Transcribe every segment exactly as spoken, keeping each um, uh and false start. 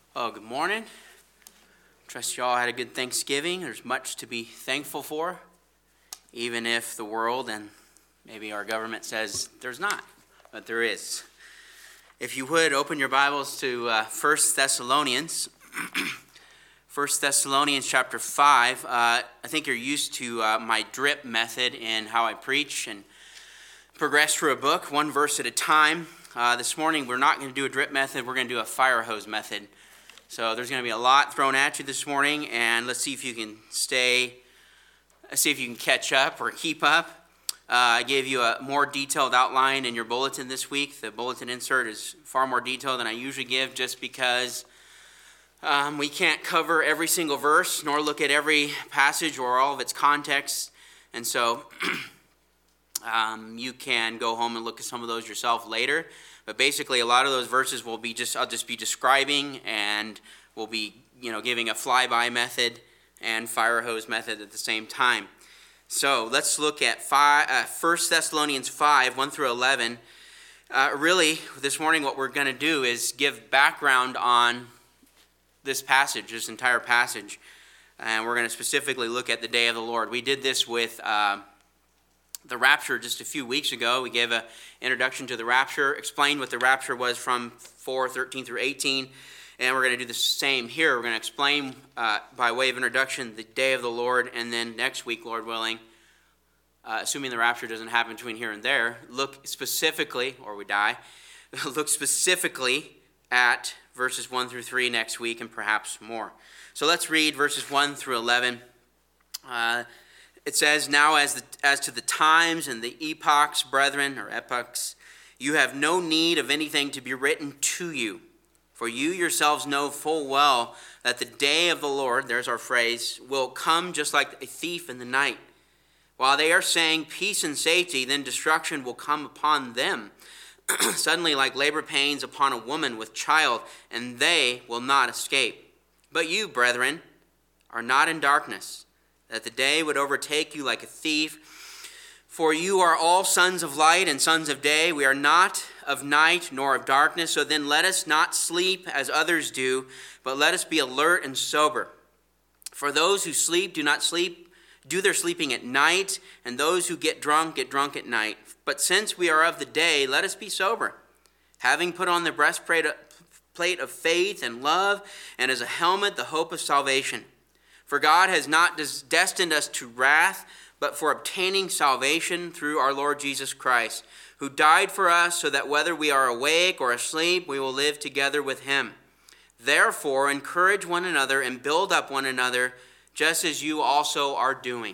Oh, good morning. Trust you all had a good Thanksgiving. There's much to be thankful for, even if the world and maybe our government says there's not, but there is. If you would, open your Bibles to uh, First Thessalonians. First Thessalonians chapter five. Uh, I think you're used to uh, my drip method in how I preach and progress through a book, one verse at a time. Uh, this morning, we're not going to do a drip method. We're going to do a fire hose method. So there's going to be a lot thrown at you this morning, and let's see if you can stay, let's see if you can catch up or keep up. Uh, I gave you a more detailed outline in your bulletin this week. The bulletin insert is far more detailed than I usually give just because um, we can't cover every single verse nor look at every passage or all of its context. And so um, you can go home and look at some of those yourself later. But basically, a lot of those verses will be just, I'll just be describing, and we'll be, you know, giving a flyby method and fire hose method at the same time. So let's look at five, uh, First Thessalonians five, one through eleven. Uh, really, this morning what we're going to do is give background on this passage, this entire passage. And we're going to specifically look at the day of the Lord. We did this with Uh, the rapture just a few weeks ago. We gave an introduction to the rapture, explained what the rapture was from four thirteen through eighteen, and we're going to do the same here. We're going to explain uh, by way of introduction the day of the Lord, and then next week, Lord willing, uh, assuming the rapture doesn't happen between here and there, look specifically, or we die, look specifically at verses one through three next week and perhaps more. So let's read verses one through eleven. Uh, It says, "Now as the, as to the times and the epochs, brethren," or epochs, "you have no need of anything to be written to you. For you yourselves know full well that the day of the Lord," there's our phrase, "will come just like a thief in the night. While they are saying peace and safety, then destruction will come upon them, suddenly like labor pains upon a woman with child, and they will not escape. But you, brethren, are not in darkness, that the day would overtake you like a thief. For you are all sons of light and sons of day. We are not of night nor of darkness. So then let us not sleep as others do, but let us be alert and sober. For those who sleep do not sleep, do their sleeping at night, and those who get drunk get drunk at night. But since we are of the day, let us be sober, having put on the breastplate of faith and love, and as a helmet the hope of salvation. For God has not destined us to wrath, but for obtaining salvation through our Lord Jesus Christ, who died for us, so that whether we are awake or asleep, we will live together with him. Therefore, encourage one another and build up one another, just as you also are doing."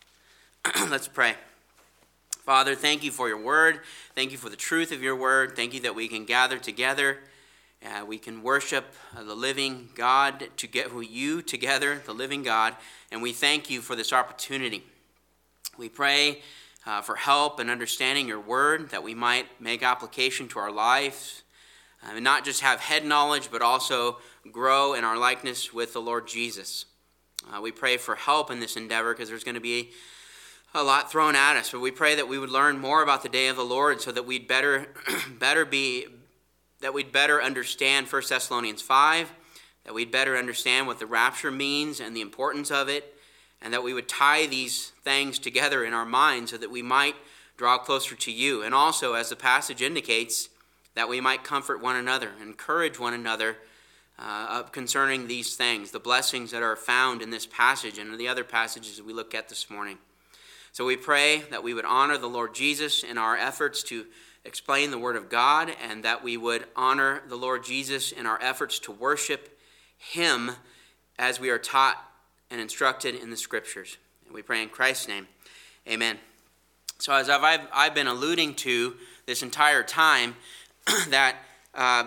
Let's pray. Father, thank you for your word. Thank you for the truth of your word. Thank you that we can gather together. Uh, we can worship uh, the living God, to get you together, the living God, and we thank you for this opportunity. We pray uh, for help in understanding your word, that we might make application to our lives, uh, and not just have head knowledge, but also grow in our likeness with the Lord Jesus. Uh, we pray for help in this endeavor, because there's going to be a lot thrown at us, but we pray that we would learn more about the day of the Lord, so that we'd better, better be... that we'd better understand First Thessalonians five, that we'd better understand what the rapture means and the importance of it, and that we would tie these things together in our minds so that we might draw closer to you. And also, as the passage indicates, that we might comfort one another, encourage one another uh, concerning these things, the blessings that are found in this passage and in the other passages that we look at this morning. So we pray that we would honor the Lord Jesus in our efforts to explain the Word of God, and that we would honor the Lord Jesus in our efforts to worship him as we are taught and instructed in the Scriptures. And we pray in Christ's name. Amen. So as I've, I've been alluding to this entire time, that uh,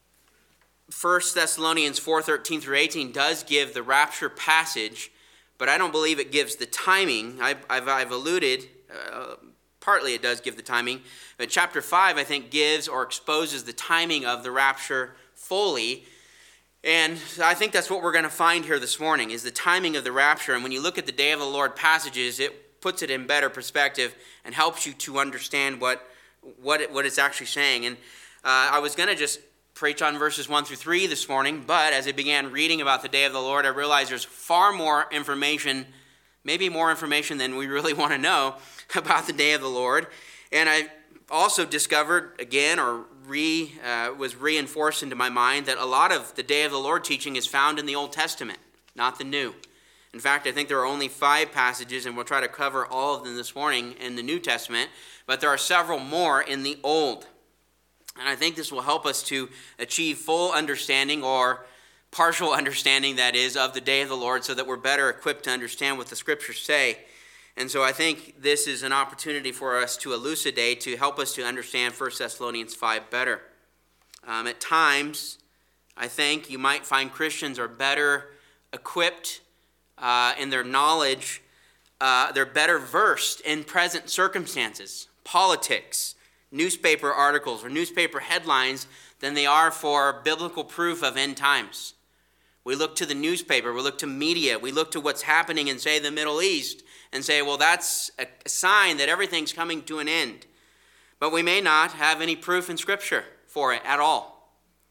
First Thessalonians four thirteen through eighteen does give the rapture passage, but I don't believe it gives the timing. I've, I've, I've alluded... Uh, Partly it does give the timing, but chapter five, I think, gives or exposes the timing of the rapture fully. And I think that's what we're going to find here this morning, is the timing of the rapture. And when you look at the Day of the Lord passages, it puts it in better perspective and helps you to understand what, what, it, what it's actually saying. And uh, I was going to just preach on verses one through three this morning, but as I began reading about the day of the Lord, I realized there's far more information, maybe more information than we really want to know about the day of the Lord. And I also discovered again, or re uh, was reinforced into my mind, that a lot of the day of the Lord teaching is found in the Old Testament, not the New. In fact, I think there are only five passages, and we'll try to cover all of them this morning in the New Testament, but there are several more in the Old. And I think this will help us to achieve full understanding, or partial understanding, that is, of the day of the Lord, so that we're better equipped to understand what the Scriptures say. And so I think this is an opportunity for us to elucidate, to help us to understand First Thessalonians five better. Um, at times, I think you might find Christians are better equipped uh, in their knowledge, uh, they're better versed in present circumstances, politics, newspaper articles or newspaper headlines than they are for biblical proof of end times. We look to the newspaper, we look to media, we look to what's happening in, say, the Middle East and say, well, that's a sign that everything's coming to an end. But we may not have any proof in Scripture for it at all.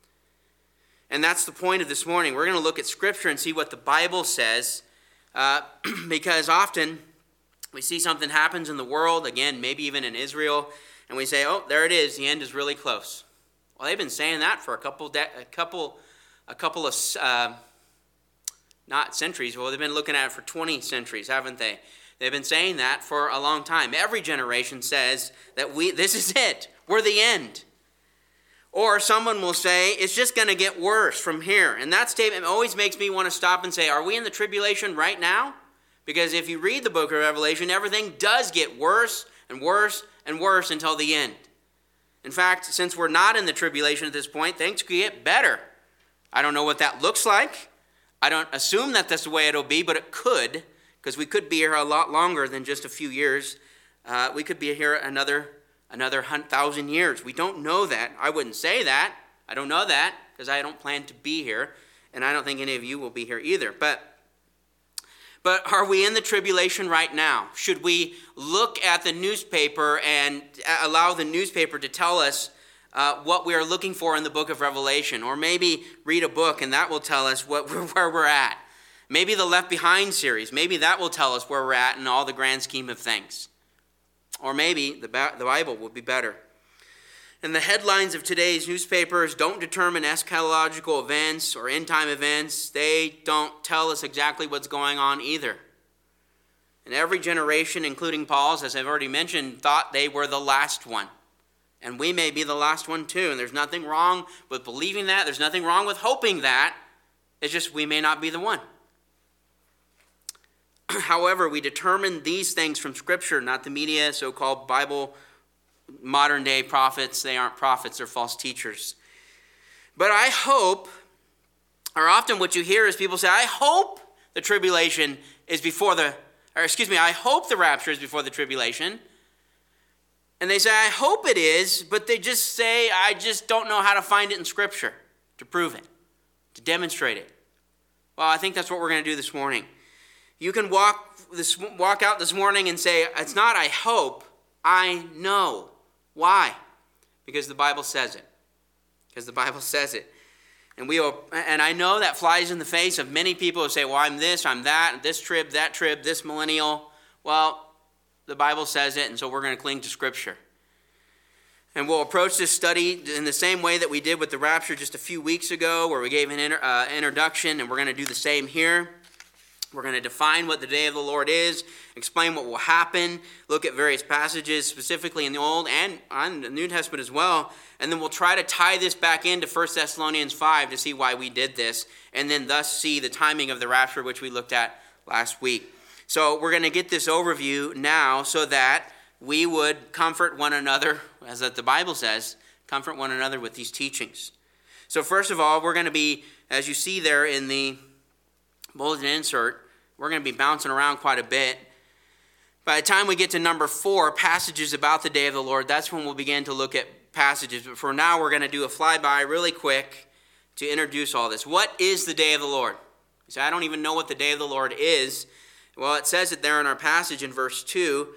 And that's the point of this morning. We're going to look at Scripture and see what the Bible says, uh, because often we see something happens in the world, again, maybe even in Israel, and we say, oh, there it is, the end is really close. Well, they've been saying that for a couple, de- a couple, a couple of, uh, not centuries, well, they've been looking at it for twenty centuries, haven't they? They've been saying that for a long time. Every generation says that we, this is it, we're the end. Or someone will say, it's just going to get worse from here. And that statement always makes me want to stop and say, are we in the tribulation right now? Because if you read the book of Revelation, everything does get worse and worse and worse until the end. In fact, since we're not in the tribulation at this point, things could get better. I don't know what that looks like. I don't assume that that's the way it'll be, but it could, because we could be here a lot longer than just a few years. Uh, we could be here another another thousand years. We don't know that. I wouldn't say that. I don't know that, because I don't plan to be here, and I don't think any of you will be here either. But But are we in the tribulation right now? Should we look at the newspaper and allow the newspaper to tell us uh, what we are looking for in the book of Revelation? Or maybe read a book and that will tell us what, where we're at. Maybe the Left Behind series, maybe that will tell us where we're at in all the grand scheme of things. Or maybe the, the Bible would be better. And the headlines of today's newspapers don't determine eschatological events or end-time events. They don't tell us exactly what's going on either. And every generation, including Paul's, as I've already mentioned, thought they were the last one. And we may be the last one too. And there's nothing wrong with believing that. There's nothing wrong with hoping that. It's just we may not be the one. However, we determine these things from Scripture, not the media, so-called Bible modern day prophets. They aren't prophets, they're false teachers. But I hope, or often what you hear is people say, I hope the tribulation is before the, or excuse me, I hope the rapture is before the tribulation. And they say, I hope it is, but they just say, I just don't know how to find it in Scripture to prove it, to demonstrate it. Well, I think that's what we're going to do this morning. You can walk this walk out this morning and say, it's not I hope, I know. Why? Because the Bible says it. Because the Bible says it. And we will, and I know that flies in the face of many people who say, well, I'm this, I'm that, this trib, that trib, this millennial. Well, the Bible says it, and so we're going to cling to Scripture. And we'll approach this study in the same way that we did with the rapture just a few weeks ago, where we gave an inter, uh, introduction, and we're going to do the same here. We're going to define what the day of the Lord is, explain what will happen, look at various passages specifically in the Old and on the New Testament as well, and then we'll try to tie this back into First Thessalonians five to see why we did this, and then thus see the timing of the rapture, which we looked at last week. So we're going to get this overview now so that we would comfort one another, as the Bible says, comfort one another with these teachings. So first of all, we're going to be, as you see there in the bulletin insert, we're going to be bouncing around quite a bit. By the time we get to number four, passages about the day of the Lord, that's when we'll begin to look at passages. But for now, we're going to do a flyby really quick to introduce all this. What is the day of the Lord? You say, I don't even know what the day of the Lord is. Well, it says it there in our passage in verse two.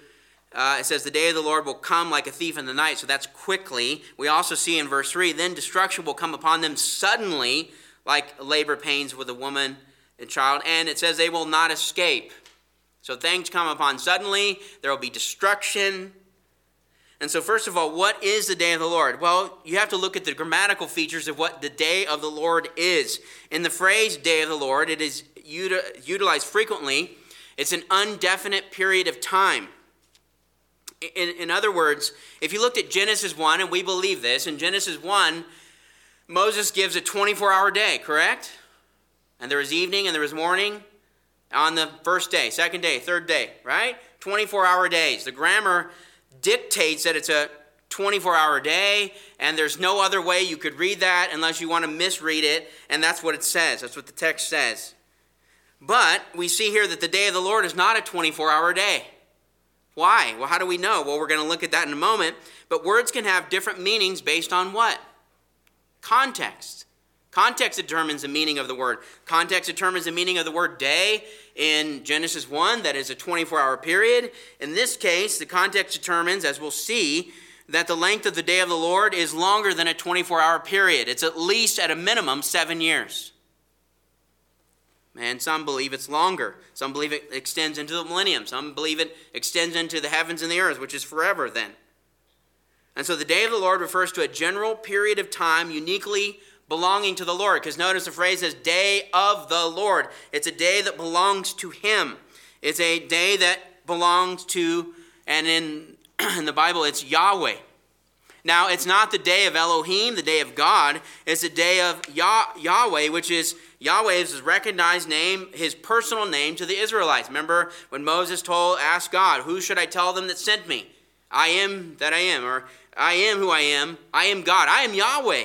Uh, it says the day of the Lord will come like a thief in the night. So that's quickly. We also see in verse three, then destruction will come upon them suddenly, like labor pains with a woman and child. And it says they will not escape. So things come upon suddenly. There will be destruction. And so first of all, what is the day of the Lord? Well, you have to look at the grammatical features of what the day of the Lord is. In the phrase day of the Lord, it is util- utilized frequently. It's an indefinite period of time. In, in other words, if you looked at Genesis one, and we believe this, in Genesis one, Moses gives a twenty-four hour day, correct? And there was evening and there was morning on the first day, second day, third day, right? twenty-four hour days. The grammar dictates that it's a twenty-four hour day, and there's no other way you could read that unless you want to misread it, and that's what it says. That's what the text says. But we see here that the day of the Lord is not a twenty-four hour day. Why? Well, how do we know? Well, we're going to look at that in a moment. But words can have different meanings based on what? Context. Context determines the meaning of the word. Context determines the meaning of the word day in Genesis one, that is a twenty-four hour period. In this case, the context determines, as we'll see, that the length of the day of the Lord is longer than a twenty-four hour period. It's at least, at a minimum, seven years. And some believe it's longer. Some believe it extends into the millennium. Some believe it extends into the heavens and the earth, which is forever then. And so the day of the Lord refers to a general period of time uniquely belonging to the Lord. Because notice the phrase says, day of the Lord. It's a day that belongs to Him. It's a day that belongs to, and in, in the Bible, it's Yahweh. Now, it's not the day of Elohim, the day of God. It's the day of Yah- Yahweh, which is Yahweh is his recognized name, his personal name to the Israelites. Remember when Moses told, asked God, who should I tell them that sent me? I am that I am, or I am who I am. I am God. I am Yahweh.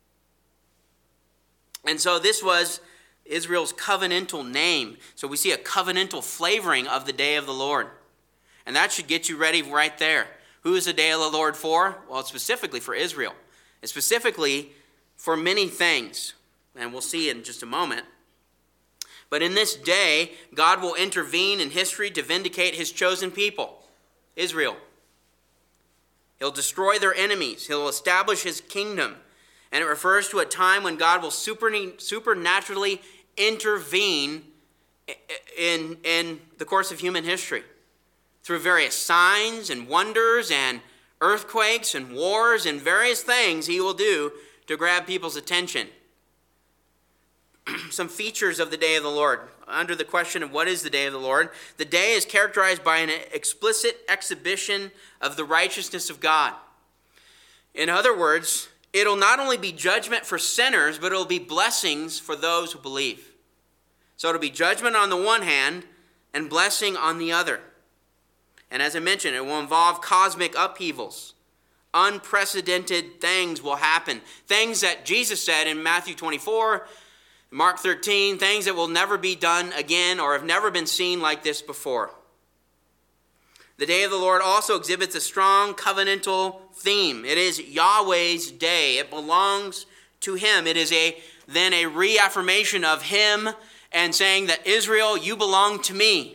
And so this was Israel's covenantal name. So we see a covenantal flavoring of the day of the Lord. And that should get you ready right there. Who is the day of the Lord for? Well, it's specifically for Israel. It's specifically for many things. And we'll see in just a moment. But in this day, God will intervene in history to vindicate his chosen people, Israel. He'll destroy their enemies. He'll establish his kingdom. And it refers to a time when God will supernaturally intervene in, in the course of human history through various signs and wonders and earthquakes and wars and various things he will do to grab people's attention. Some features of the day of the Lord. Under the question of what is the day of the Lord, the day is characterized by an explicit exhibition of the righteousness of God. In other words, it'll not only be judgment for sinners, but it'll be blessings for those who believe. So it'll be judgment on the one hand and blessing on the other. And as I mentioned, it will involve cosmic upheavals. Unprecedented things will happen. Things that Jesus said in Matthew twenty-four, Mark thirteen, things that will never be done again or have never been seen like this before. The day of the Lord also exhibits a strong covenantal theme. It is Yahweh's day. It belongs to him. It is a then a reaffirmation of him and saying that Israel, you belong to me.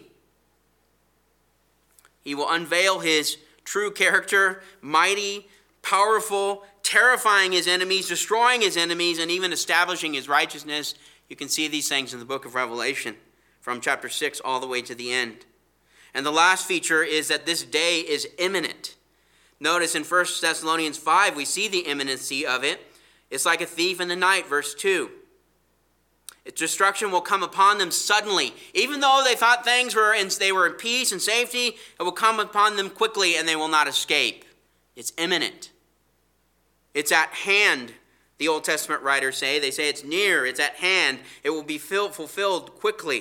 He will unveil his true character, mighty, powerful, terrifying his enemies, destroying his enemies, and even establishing his righteousness. You can see these things in the book of Revelation from chapter six all the way to the end. And the last feature is that this day is imminent. Notice in First Thessalonians five, we see the imminency of it. It's like a thief in the night, verse two. Its destruction will come upon them suddenly. Even though they thought things were in, they were in peace and safety, it will come upon them quickly and they will not escape. It's imminent. It's at hand, the Old Testament writers say. They say it's near, it's at hand. It will be filled, fulfilled quickly.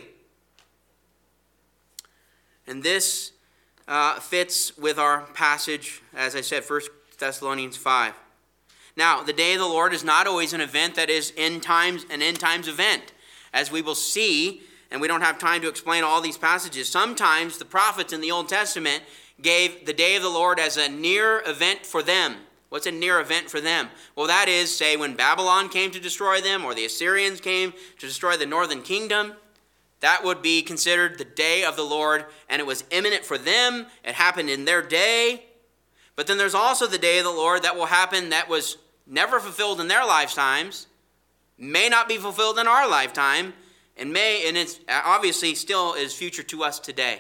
And this uh, fits with our passage, as I said, First Thessalonians five. Now, the day of the Lord is not always an event that is end times, an end times event. As we will see, and we don't have time to explain all these passages, sometimes the prophets in the Old Testament gave the day of the Lord as a near event for them. What's a near event for them? Well, that is, say, when Babylon came to destroy them, or the Assyrians came to destroy the northern kingdom. That would be considered the day of the Lord, and it was imminent for them. It happened in their day. But then there's also the day of the Lord that will happen that was never fulfilled in their lifetimes, may not be fulfilled in our lifetime, and may, and it's obviously still is future to us today.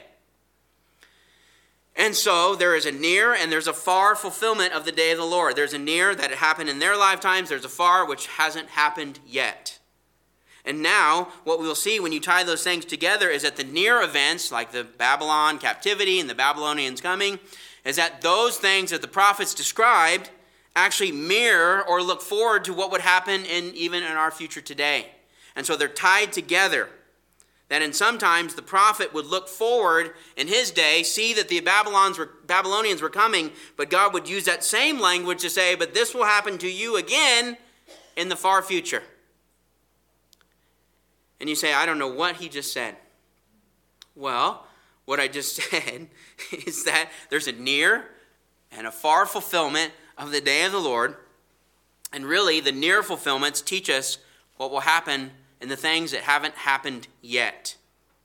And so there is a near and there's a far fulfillment of the day of the Lord. There's a near that it happened in their lifetimes. There's a far which hasn't happened yet. And now, what we'll see when you tie those things together is that the near events, like the Babylon captivity and the Babylonians coming, is that those things that the prophets described actually mirror or look forward to what would happen in even in our future today. And so they're tied together. That in sometimes the prophet would look forward in his day, see that the Babylons were, Babylonians were coming, but God would use that same language to say, but this will happen to you again in the far future. And you say, I don't know what he just said. Well, what I just said is that there's a near and a far fulfillment of the day of the Lord. And really, the near fulfillments teach us what will happen in the things that haven't happened yet.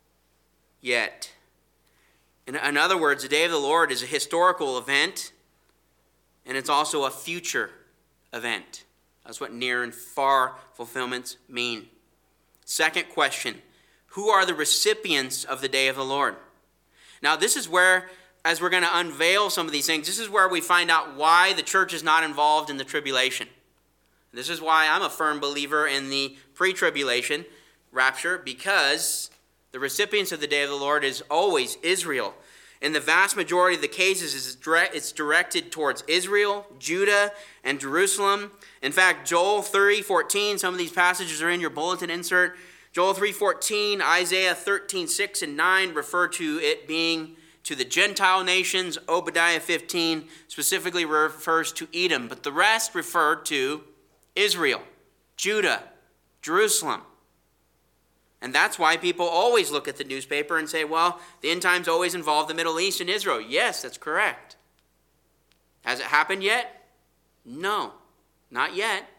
Yet. In, in other words, the day of the Lord is a historical event, and it's also a future event. That's what near and far fulfillments mean. Second question, who are the recipients of the day of the Lord? Now, this is where, as we're going to unveil some of these things, this is where we find out why the church is not involved in the tribulation. This is why I'm a firm believer in the pre-tribulation rapture, because the recipients of the day of the Lord is always Israel. In the vast majority of the cases, it's directed towards Israel, Judah, and Jerusalem. In fact, Joel three fourteen, some of these passages are in your bulletin insert. Joel three fourteen, Isaiah thirteen six and nine refer to it being to the Gentile nations. Obadiah fifteen specifically refers to Edom, but the rest refer to Israel, Judah, Jerusalem. And that's why people always look at the newspaper and say, well, the end times always involve the Middle East and Israel. Yes, that's correct. Has it happened yet? No, not yet.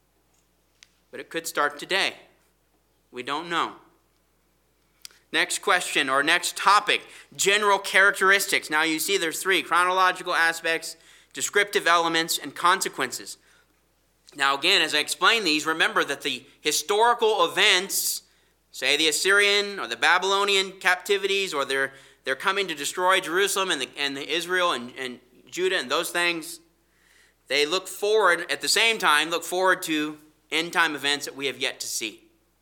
But it could start today. We don't know. Next question or next topic, general characteristics. Now you see there's three, chronological aspects, descriptive elements, and consequences. Now again, as I explain these, remember that the historical events, say the Assyrian or the Babylonian captivities, or they're, they're coming to destroy Jerusalem and the, and the Israel and, and Judah and those things, they look forward, at the same time, look forward to end-time events that we have yet to see.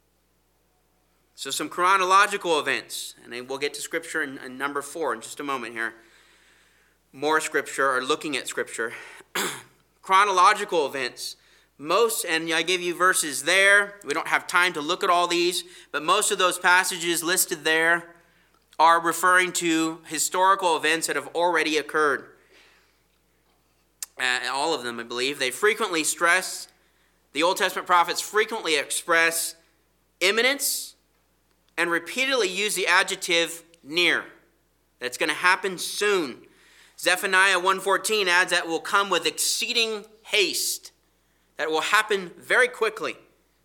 So some chronological events, and then we'll get to Scripture in, in number four in just a moment here. More Scripture, or looking at Scripture. Chronological events. Most, and I give you verses there. We don't have time to look at all these, but most of those passages listed there are referring to historical events that have already occurred. Uh, all of them, I believe. They frequently stress, the Old Testament prophets frequently express imminence and repeatedly use the adjective near. That's going to happen soon. Zephaniah one fourteen adds that will come with exceeding haste. That will happen very quickly.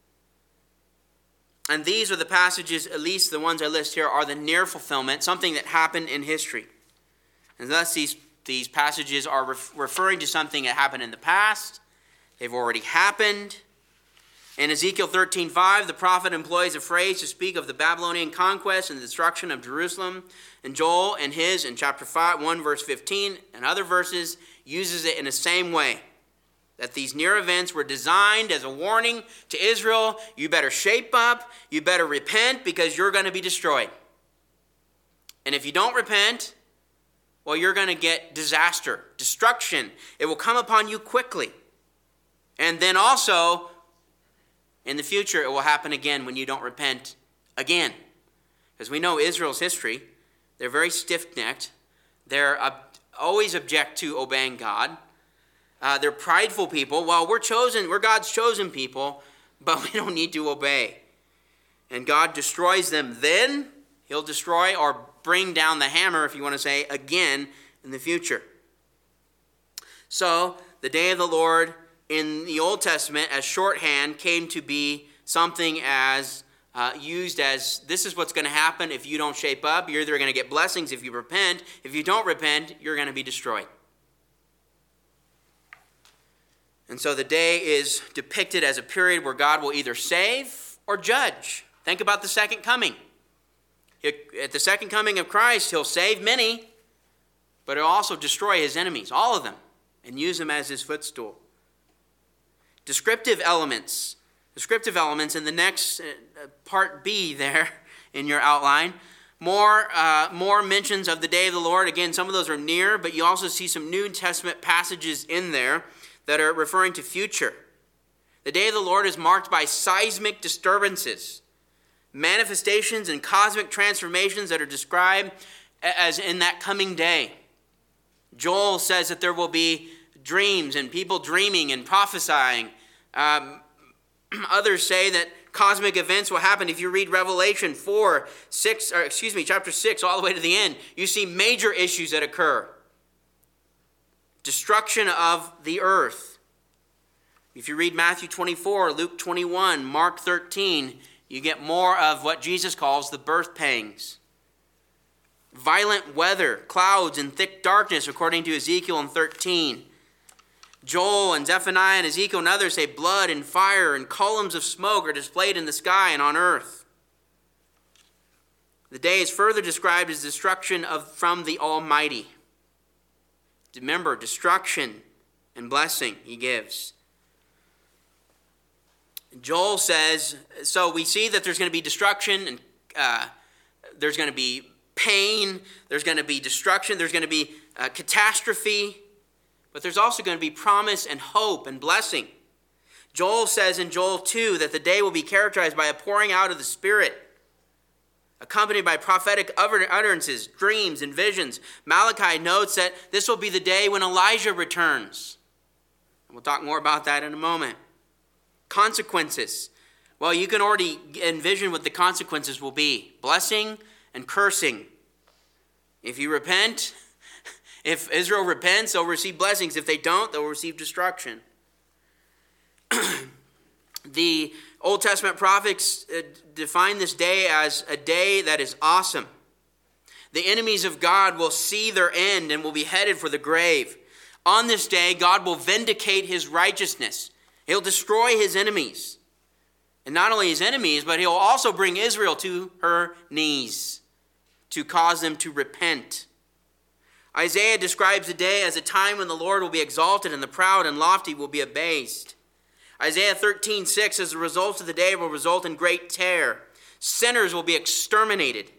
And these are the passages, at least the ones I list here, are the near fulfillment, something that happened in history. And thus these, these passages are ref- referring to something that happened in the past. They've already happened. In Ezekiel thirteen five, the prophet employs a phrase to speak of the Babylonian conquest and the destruction of Jerusalem. And Joel, in his, in chapter five, one verse fifteen, and other verses, uses it in the same way. That these near events were designed as a warning to Israel. You better shape up. You better repent, because you're going to be destroyed. And if you don't repent, well, you're going to get disaster, destruction. It will come upon you quickly. And then also, in the future, it will happen again when you don't repent again. Because we know Israel's history. They're very stiff-necked. They're ob- always object to obeying God. Uh, they're prideful people. Well, we're chosen, we're God's chosen people, but we don't need to obey. And God destroys them then. He'll destroy or bring down the hammer, if you want to say, again in the future. So, the day of the Lord in the Old Testament, as shorthand, came to be something as uh, used as this is what's going to happen if you don't shape up. You're either going to get blessings if you repent. If you don't repent, you're going to be destroyed. And so the day is depicted as a period where God will either save or judge. Think about the second coming. At the second coming of Christ, he'll save many, but he'll also destroy his enemies, all of them, and use them as his footstool. Descriptive elements. Descriptive elements in the next uh, part B there in your outline. More, uh, more mentions of the day of the Lord. Again, some of those are near, but you also see some New Testament passages in there that are referring to future. The day of the Lord is marked by seismic disturbances, manifestations and cosmic transformations that are described as in that coming day. Joel says that there will be dreams and people dreaming and prophesying. Um, others say that cosmic events will happen. If you read Revelation four, six, or excuse me, chapter six, all the way to the end, you see major issues that occur. Destruction of the earth. If you read Matthew twenty-four, Luke twenty-one, Mark thirteen, you get more of what Jesus calls the birth pangs. Violent weather, clouds, and thick darkness, according to Ezekiel in thirteen. Joel and Zephaniah and Ezekiel and others say blood and fire and columns of smoke are displayed in the sky and on earth. The day is further described as destruction of from the Almighty. Remember, destruction and blessing he gives. Joel says, so we see that there's going to be destruction and uh, there's going to be pain, there's going to be destruction, there's going to be uh, catastrophe, but there's also going to be promise and hope and blessing. Joel says in Joel two that the day will be characterized by a pouring out of the Spirit, accompanied by prophetic utterances, dreams, and visions. Malachi notes that this will be the day when Elijah returns. And we'll talk more about that in a moment. Consequences. Well, you can already envision what the consequences will be. Blessing and cursing. If you repent, if Israel repents, they'll receive blessings. If they don't, they'll receive destruction. The Old Testament prophets define this day as a day that is awesome. The enemies of God will see their end and will be headed for the grave. On this day, God will vindicate his righteousness. He'll destroy his enemies. And not only his enemies, but he'll also bring Israel to her knees to cause them to repent. Isaiah describes the day as a time when the Lord will be exalted and the proud and lofty will be abased. Isaiah thirteen six says the results of the day will result in great terror. Sinners will be exterminated.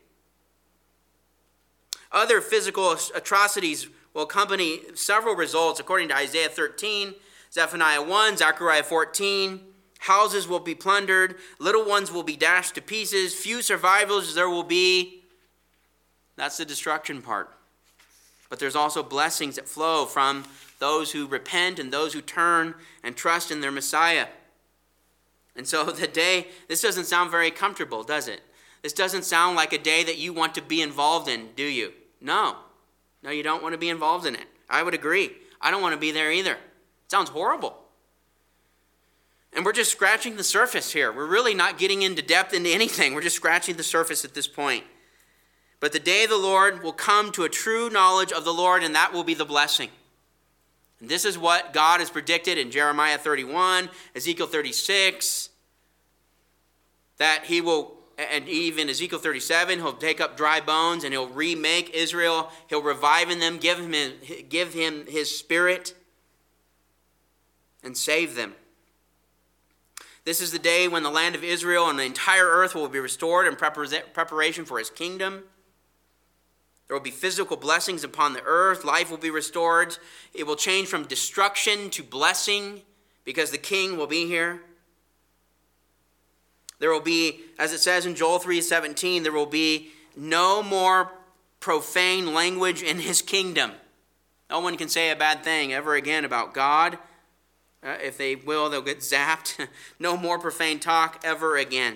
Other physical atrocities will accompany several results according to Isaiah thirteen, Zephaniah one, Zechariah fourteen. Houses will be plundered. Little ones will be dashed to pieces. Few survivors there will be. That's the destruction part. But there's also blessings that flow from those who repent and those who turn and trust in their Messiah. And so the day, this doesn't sound very comfortable, does it? This doesn't sound like a day that you want to be involved in, do you? No. No, you don't want to be involved in it. I would agree. I don't want to be there either. It sounds horrible. And we're just scratching the surface here. We're really not getting into depth into anything. We're just scratching the surface at this point. But the day of the Lord will come to a true knowledge of the Lord, and that will be the blessing. And this is what God has predicted in Jeremiah thirty-one, Ezekiel thirty-six, that he will, and even Ezekiel thirty-seven, he'll take up dry bones and he'll remake Israel. He'll revive in them, give him, give him his spirit, and save them. This is the day when the land of Israel and the entire earth will be restored in preparation for his kingdom. There will be physical blessings upon the earth. Life will be restored. It will change from destruction to blessing because the king will be here. There will be, as it says in Joel three seventeen, there will be no more profane language in his kingdom. No one can say a bad thing ever again about God. Uh, if they will, they'll get zapped. No more profane talk ever again.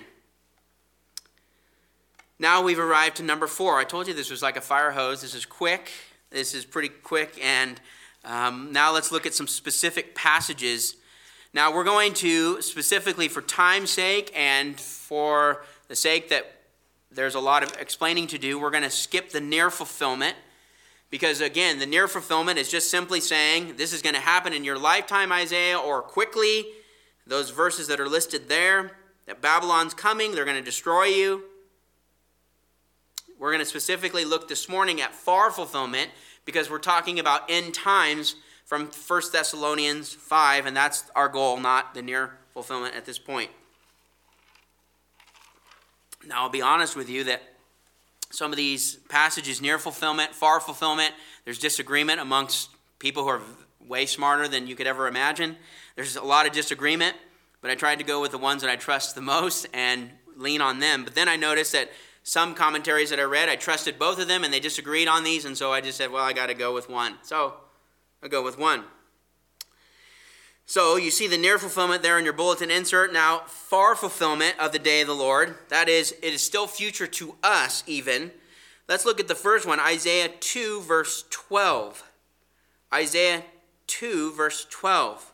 Now we've arrived to number four. I told you this was like a fire hose. This is quick. This is pretty quick. And um, now let's look at some specific passages. Now we're going to, specifically for time's sake and for the sake that there's a lot of explaining to do, we're going to skip the near fulfillment. Because again, the near fulfillment is just simply saying this is going to happen in your lifetime, Isaiah, or quickly. Those verses that are listed there, that Babylon's coming, they're going to destroy you. We're going to specifically look this morning at far fulfillment because we're talking about end times from First Thessalonians five, and that's our goal, not the near fulfillment at this point. Now, I'll be honest with you that some of these passages, near fulfillment, far fulfillment, there's disagreement amongst people who are way smarter than you could ever imagine. There's a lot of disagreement, but I tried to go with the ones that I trust the most and lean on them. But then I noticed that some commentaries that I read, I trusted both of them, and they disagreed on these, and so I just said, well, I got to go with one. So I'll go with one. So you see the near fulfillment there in your bulletin insert. Now, far fulfillment of the day of the Lord. That is, it is still future to us even. Let's look at the first one, Isaiah two, verse twelve. Isaiah two, verse twelve.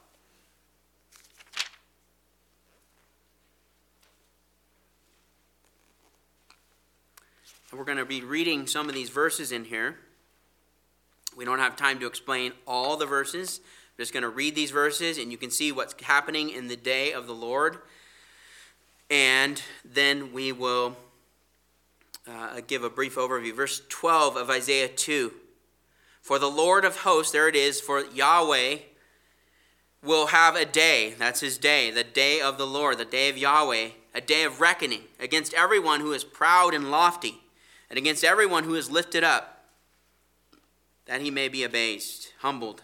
And we're going to be reading some of these verses in here. We don't have time to explain all the verses. I'm just going to read these verses, and you can see what's happening in the day of the Lord. And then we will uh, give a brief overview. Verse twelve of Isaiah two. For the Lord of hosts, there it is, for Yahweh will have a day. That's his day, the day of the Lord, the day of Yahweh, a day of reckoning against everyone who is proud and lofty, and against everyone who is lifted up, that he may be abased, humbled.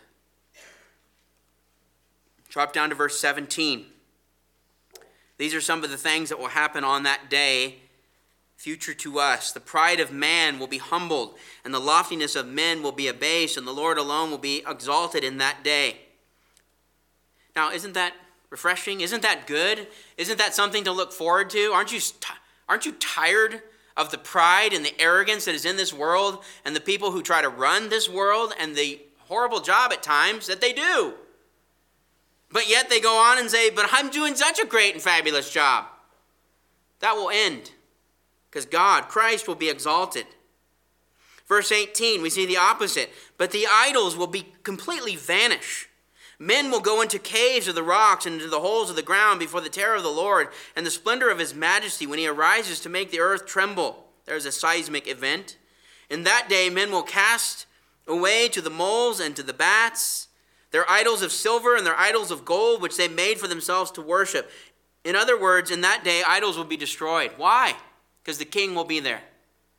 Drop down to verse seventeen. These are some of the things that will happen on that day, future to us. The pride of man will be humbled, and the loftiness of men will be abased, and the Lord alone will be exalted in that day. Now, isn't that refreshing? Isn't that good? Isn't that something to look forward to? Aren't you, aren't you tired of the pride and the arrogance that is in this world, and the people who try to run this world, and the horrible job at times that they do? But yet they go on and say, but I'm doing such a great and fabulous job. That will end, because God, Christ, will be exalted. Verse eighteen, we see the opposite. But the idols will be completely vanish. Men will go into caves of the rocks and into the holes of the ground before the terror of the Lord and the splendor of his majesty when he arises to make the earth tremble. There's a seismic event. In that day, men will cast away to the moles and to the bats their idols of silver and their idols of gold, which they made for themselves to worship. In other words, in that day, idols will be destroyed. Why? Because the king will be there.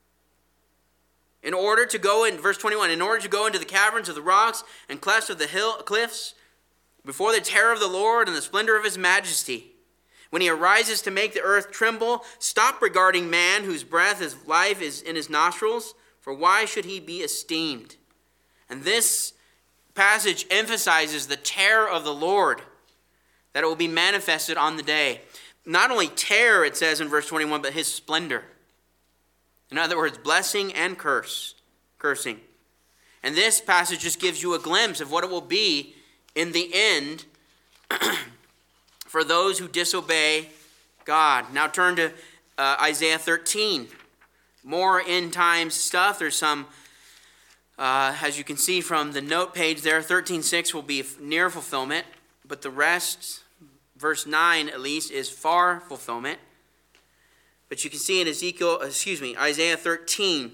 In order to go in, verse twenty-one, in order to go into the caverns of the rocks and clefts of the hill cliffs, before the terror of the Lord and the splendor of his majesty, when he arises to make the earth tremble, stop regarding man whose breath is life is in his nostrils, for why should he be esteemed? And this passage emphasizes the terror of the Lord, that it will be manifested on the day. Not only terror, it says in verse twenty-one, but his splendor. In other words, blessing and curse, cursing. And this passage just gives you a glimpse of what it will be in the end for those who disobey God. Now turn to uh, Isaiah thirteen. More end times stuff. There's some Uh, as you can see from the note page there, thirteen six will be near fulfillment, but the rest, verse nine at least, is far fulfillment. But you can see in Ezekiel, excuse me, Isaiah thirteen,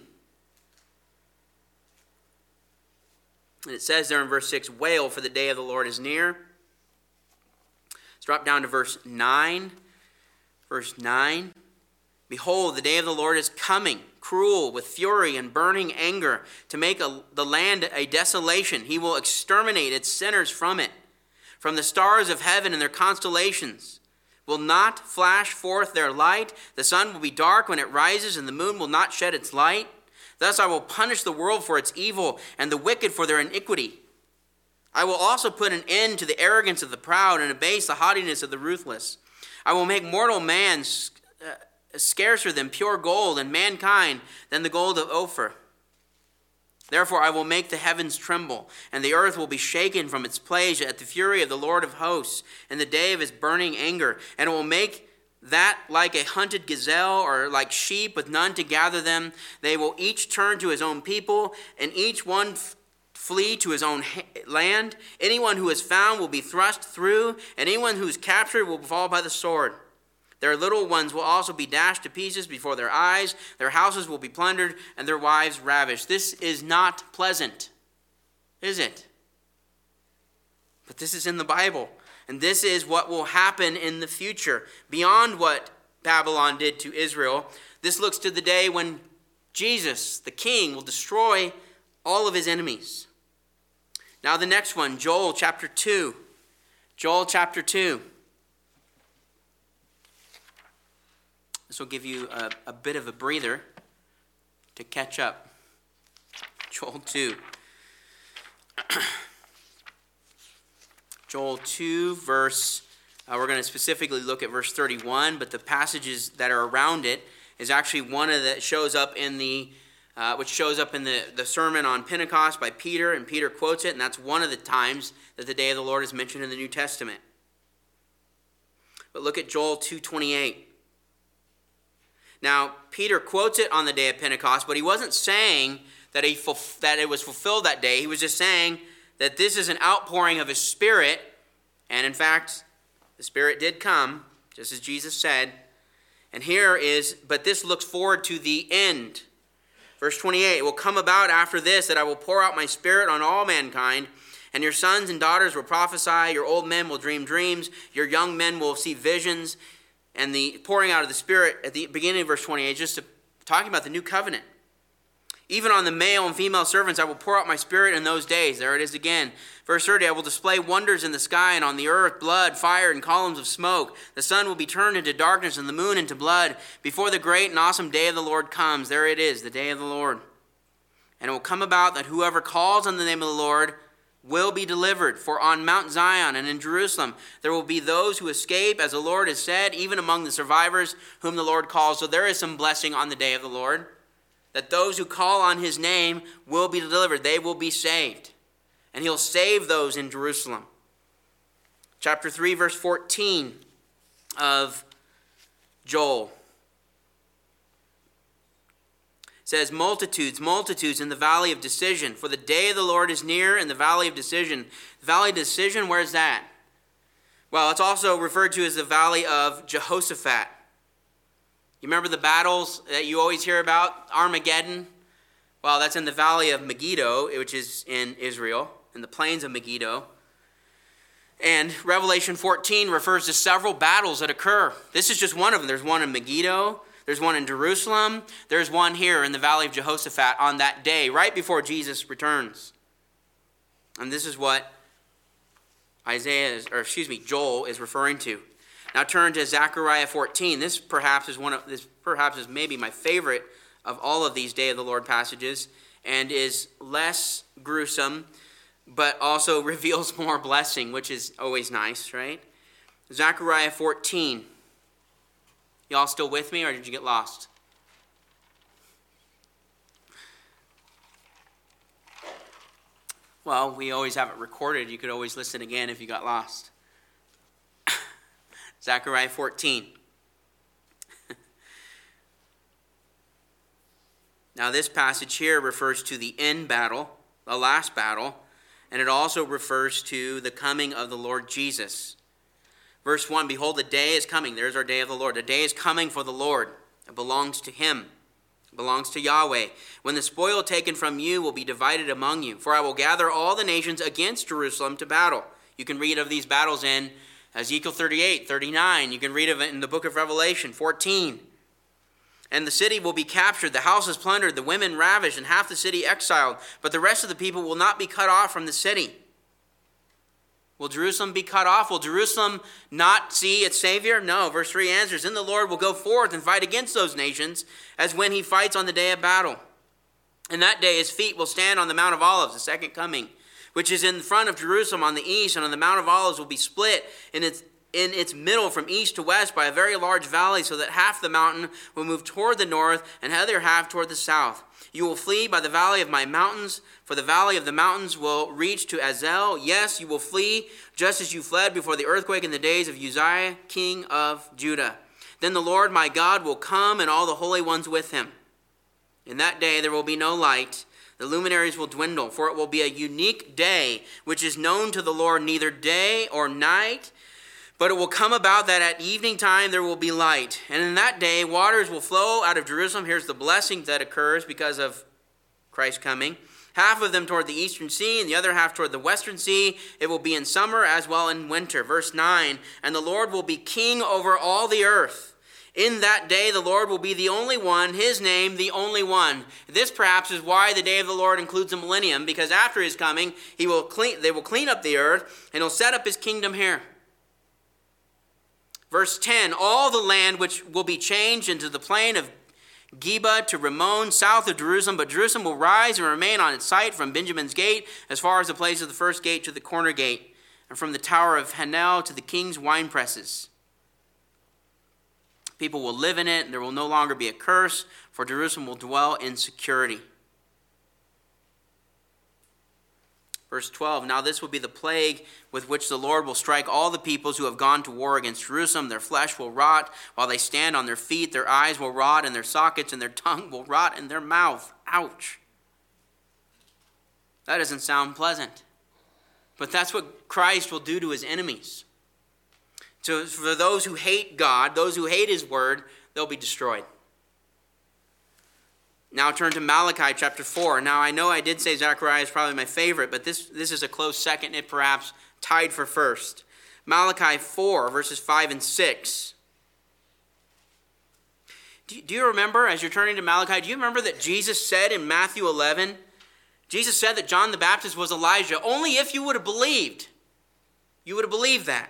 and it says there in verse six, wail, for the day of the Lord is near. Let's drop down to verse nine. Verse nine. Behold, the day of the Lord is coming, cruel, with fury and burning anger, to make a, the land a desolation. He will exterminate its sinners from it. From the stars of heaven and their constellations will not flash forth their light. The sun will be dark when it rises, and the moon will not shed its light. Thus I will punish the world for its evil, and the wicked for their iniquity. I will also put an end to the arrogance of the proud, and abase the haughtiness of the ruthless. I will make mortal man uh, scarcer than pure gold, and mankind than the gold of Ophir. Therefore I will make the heavens tremble, and the earth will be shaken from its place at the fury of the Lord of hosts, in the day of his burning anger. And it will make that like a hunted gazelle or like sheep with none to gather them, they will each turn to his own people, and each one f- flee to his own ha- land. Anyone who is found will be thrust through, and anyone who is captured will fall by the sword. Their little ones will also be dashed to pieces before their eyes. Their houses will be plundered, and their wives ravished. This is not pleasant, is it? But this is in the Bible. And this is what will happen in the future. Beyond what Babylon did to Israel, this looks to the day when Jesus, the King, will destroy all of his enemies. Now the next one, Joel chapter two. Joel chapter two. This will give you a, a bit of a breather to catch up. Joel two. Joel two, verse, uh, we're going to specifically look at verse thirty-one, but the passages that are around it is actually one of that shows up in the, uh, which shows up in the, the sermon on Pentecost by Peter, and Peter quotes it, and that's one of the times that the day of the Lord is mentioned in the New Testament. But look at Joel two twenty-eight. Now, Peter quotes it on the day of Pentecost, but he wasn't saying that, he fulf- that it was fulfilled that day. He was just saying that this is an outpouring of his Spirit, and in fact, the Spirit did come, just as Jesus said. And here is, but this looks forward to the end. Verse twenty-eight, it will come about after this that I will pour out my Spirit on all mankind, and your sons and daughters will prophesy, your old men will dream dreams, your young men will see visions. And the pouring out of the Spirit at the beginning of verse twenty-eight, just to, talking about the new covenant. Even on the male and female servants I will pour out my Spirit in those days. There it is again. Verse thirty, I will display wonders in the sky and on the earth, blood, fire, and columns of smoke. The sun will be turned into darkness and the moon into blood before the great and awesome day of the Lord comes. There it is, the day of the Lord. And it will come about that whoever calls on the name of the Lord will be delivered. For on Mount Zion and in Jerusalem there will be those who escape, as the Lord has said, even among the survivors whom the Lord calls. So there is some blessing on the day of the Lord, that those who call on his name will be delivered. They will be saved. And he'll save those in Jerusalem. Chapter three, verse fourteen of Joel says, multitudes, multitudes in the valley of decision. For the day of the Lord is near in the valley of decision. The valley of decision, where's that? Well, it's also referred to as the valley of Jehoshaphat. You remember the battles that you always hear about? Armageddon? Well, that's in the valley of Megiddo, which is in Israel, in the plains of Megiddo. And Revelation fourteen refers to several battles that occur. This is just one of them. There's one in Megiddo. There's one in Jerusalem. There's one here in the valley of Jehoshaphat on that day, right before Jesus returns. And this is what Isaiah, is, or excuse me, Joel is referring to. Now turn to Zechariah fourteen. This perhaps is one of this perhaps is maybe my favorite of all of these Day of the Lord passages, and is less gruesome, but also reveals more blessing, which is always nice, right? Zechariah fourteen. Y'all still with me, or did you get lost? Well, we always have it recorded. You could always listen again if you got lost. Zechariah fourteen. Now this passage here refers to the end battle, the last battle, and it also refers to the coming of the Lord Jesus. Verse one, behold, the day is coming. There's our day of the Lord. The day is coming for the Lord. It belongs to him. It belongs to Yahweh. When the spoil taken from you will be divided among you. For I will gather all the nations against Jerusalem to battle. You can read of these battles in Ezekiel thirty-eight, thirty-nine. You can read of it in the book of Revelation fourteen. And the city will be captured, the houses plundered, the women ravished, and half the city exiled. But the rest of the people will not be cut off from the city. Will Jerusalem be cut off? Will Jerusalem not see its Savior? No. Verse three answers, then the Lord will go forth and fight against those nations as when he fights on the day of battle. And that day his feet will stand on the Mount of Olives, the second coming, which is in front of Jerusalem on the east, and on the Mount of Olives will be split in its in its middle from east to west by a very large valley, so that half the mountain will move toward the north and the other half toward the south. You will flee by the valley of my mountains, for the valley of the mountains will reach to Azel. Yes, you will flee just as you fled before the earthquake in the days of Uzziah, king of Judah. Then the Lord my God will come, and all the holy ones with him. In that day there will be no light. The luminaries will dwindle, for it will be a unique day, which is known to the Lord, neither day or night. But it will come about that at evening time there will be light. And in that day waters will flow out of Jerusalem. Here's the blessing that occurs because of Christ's coming. Half of them toward the eastern sea, and the other half toward the western sea. It will be in summer as well in winter. Verse nine, and the Lord will be king over all the earth. In that day the Lord will be the only one, his name the only one. This perhaps is why the day of the Lord includes a millennium, because after his coming, he will clean, they will clean up the earth, and he'll set up his kingdom here. Verse ten, all the land which will be changed into the plain of Geba to Rimmon, south of Jerusalem, but Jerusalem will rise and remain on its site from Benjamin's gate, as far as the place of the first gate to the corner gate, and from the tower of Hanel to the king's wine presses. People will live in it, and there will no longer be a curse, for Jerusalem will dwell in security. Verse twelve, now this will be the plague with which the Lord will strike all the peoples who have gone to war against Jerusalem. Their flesh will rot while they stand on their feet. Their eyes will rot in their sockets, and their tongue will rot in their mouth. Ouch. That doesn't sound pleasant. But that's what Christ will do to his enemies. So for those who hate God, those who hate his word, they'll be destroyed. Now turn to Malachi chapter four. Now I know I did say Zechariah is probably my favorite, but this, this is a close second, it perhaps tied for first. Malachi four, verses five and six. Do, do you remember, as you're turning to Malachi, do you remember that Jesus said in Matthew eleven, Jesus said that John the Baptist was Elijah? Only if you would have believed. You would have believed that.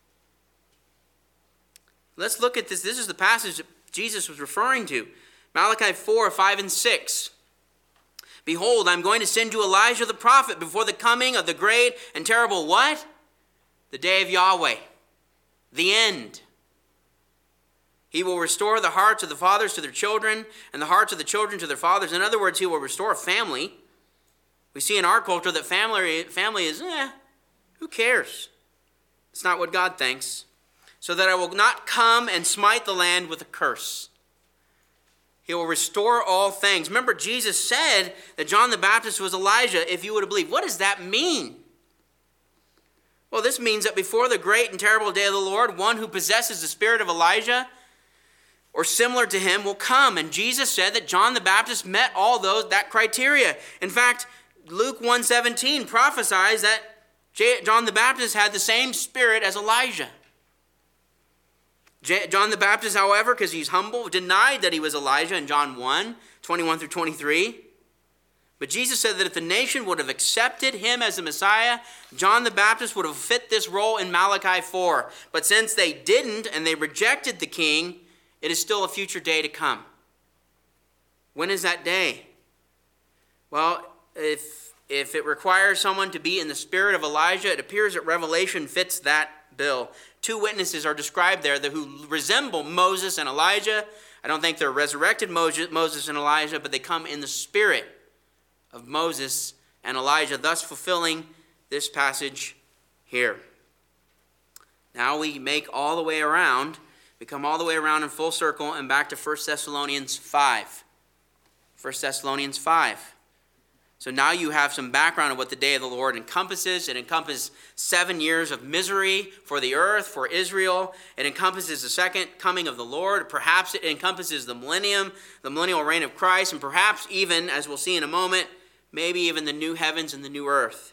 Let's look at this. This is the passage that Jesus was referring to. Malachi four, five and six. Behold, I'm going to send you Elijah the prophet before the coming of the great and terrible what? The day of Yahweh. The end. He will restore the hearts of the fathers to their children and the hearts of the children to their fathers. In other words, he will restore family. We see in our culture that family, family is, eh, who cares? It's not what God thinks. So that I will not come and smite the land with a curse. He will restore all things. Remember, Jesus said that John the Baptist was Elijah, if you would have believed. What does that mean? Well, this means that before the great and terrible day of the Lord, one who possesses the spirit of Elijah or similar to him will come. And Jesus said that John the Baptist met all those that criteria. In fact, Luke one seventeen prophesies that John the Baptist had the same spirit as Elijah. John the Baptist, however, because he's humble, denied that he was Elijah in John one, twenty-one through twenty-three. But Jesus said that if the nation would have accepted him as the Messiah, John the Baptist would have fit this role in Malachi four. But since they didn't and they rejected the king, it is still a future day to come. When is that day? Well, if, if it requires someone to be in the spirit of Elijah, it appears that Revelation fits that bill. Two witnesses are described there who resemble Moses and Elijah. I don't think they're resurrected Moses and Elijah, but they come in the spirit of Moses and Elijah, thus fulfilling this passage here. Now we make all the way around, we come all the way around in full circle and back to First Thessalonians five. First Thessalonians five. So now you have some background of what the day of the Lord encompasses. It encompasses seven years of misery for the earth, for Israel. It encompasses the second coming of the Lord. Perhaps it encompasses the millennium, the millennial reign of Christ, and perhaps even, as we'll see in a moment, maybe even the new heavens and the new earth.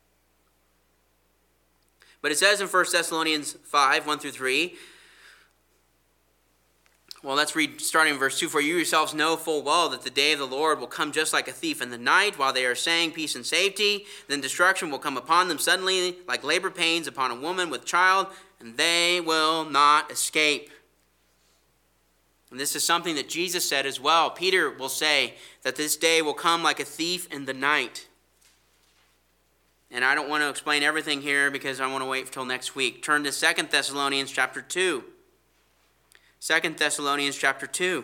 But it says in First Thessalonians five, one through three, well, let's read starting in verse two. For you yourselves know full well that the day of the Lord will come just like a thief in the night, while they are saying peace and safety. Then destruction will come upon them suddenly, like labor pains upon a woman with child, and they will not escape. And this is something that Jesus said as well. Peter will say that this day will come like a thief in the night. And I don't want to explain everything here because I want to wait until next week. Turn to Second Thessalonians chapter two. Second Thessalonians chapter two.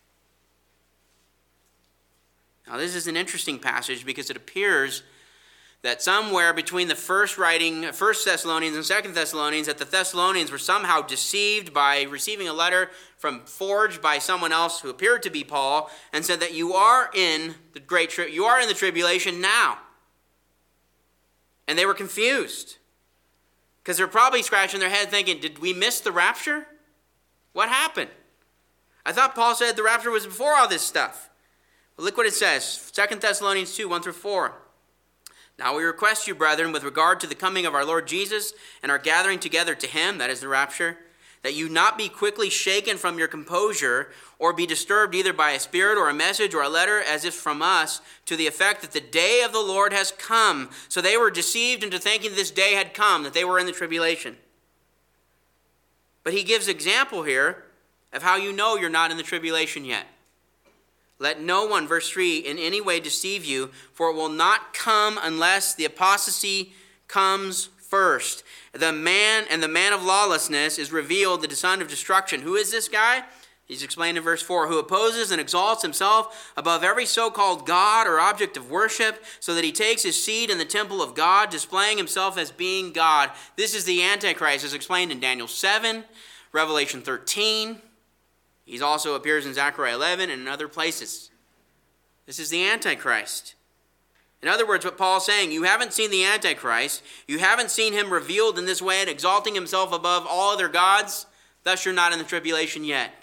Now this is an interesting passage because it appears that somewhere between the first writing, First Thessalonians and Second Thessalonians, that the Thessalonians were somehow deceived by receiving a letter from forged by someone else who appeared to be Paul, and said that you are in the great tri- you are in the tribulation now. And they were confused because they're probably scratching their head thinking, did we miss the rapture? What happened? I thought Paul said the rapture was before all this stuff. Well, look what it says, Second Thessalonians two, one through four. Now we request you, brethren, with regard to the coming of our Lord Jesus and our gathering together to him, that is the rapture, that you not be quickly shaken from your composure or be disturbed either by a spirit or a message or a letter as if from us, to the effect that the day of the Lord has come. So they were deceived into thinking this day had come, that they were in the tribulation. But he gives example here of how you know you're not in the tribulation yet. Let no one, verse three, in any way deceive you, for it will not come unless the apostasy comes first. The man and the man of lawlessness is revealed, the son of destruction. Who is this guy? He's explained in verse four, who opposes and exalts himself above every so-called God or object of worship, so that he takes his seat in the temple of God, displaying himself as being God. This is the Antichrist, as explained in Daniel seven, Revelation thirteen. He also appears in Zechariah eleven and in other places. This is the Antichrist. In other words, what Paul's saying, you haven't seen the Antichrist, you haven't seen him revealed in this way and exalting himself above all other gods, thus you're not in the tribulation yet.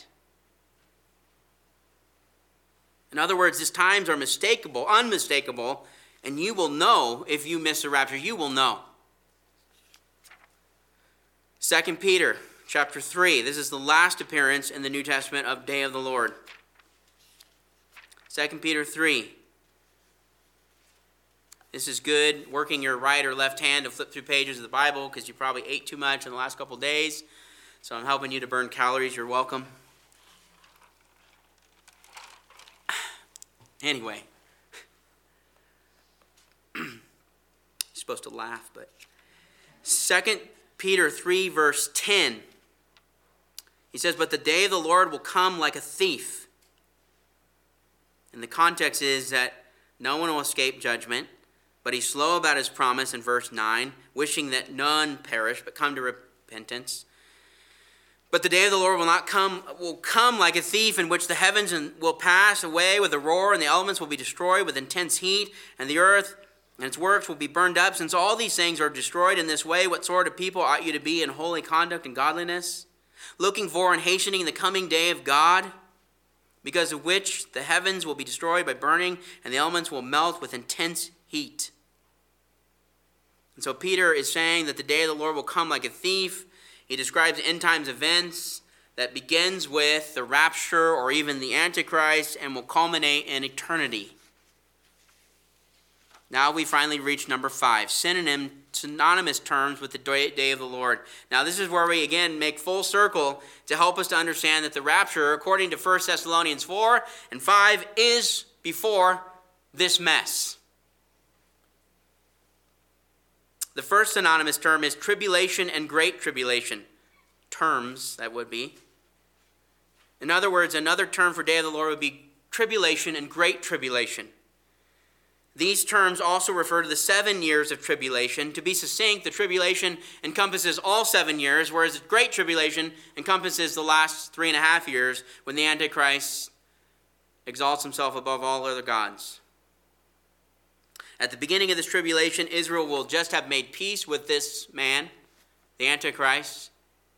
In other words, these times are mistakable, unmistakable, and you will know if you miss the rapture. You will know. Second Peter chapter three. This is the last appearance in the New Testament of Day of the Lord. Second Peter three. This is good, working your right or left hand to flip through pages of the Bible because you probably ate too much in the last couple of days. So I'm helping you to burn calories. You're welcome. Anyway. You're supposed to laugh, but Second Peter three, verse ten. He says, but the day of the Lord will come like a thief. And the context is that no one will escape judgment, but he's slow about his promise in verse nine, wishing that none perish, but come to repentance. But the day of the Lord will not come, will come like a thief, in which the heavens will pass away with a roar, and the elements will be destroyed with intense heat, and the earth and its works will be burned up. Since all these things are destroyed in this way, what sort of people ought you to be in holy conduct and godliness, looking for and hastening the coming day of God, because of which the heavens will be destroyed by burning, and the elements will melt with intense heat. And so Peter is saying that the day of the Lord will come like a thief. He describes end times events that begins with the rapture or even the Antichrist and will culminate in eternity. Now we finally reach number five, synonym, synonymous terms with the day of the Lord. Now this is where we again make full circle to help us to understand that the rapture, according to First Thessalonians four and five, is before this mess. The first synonymous term is tribulation and great tribulation. Terms, that would be. In other words, another term for day of the Lord would be tribulation and great tribulation. These terms also refer to the seven years of tribulation. To be succinct, the tribulation encompasses all seven years, whereas the great tribulation encompasses the last three and a half years when the Antichrist exalts himself above all other gods. At the beginning of this tribulation, Israel will just have made peace with this man, the Antichrist.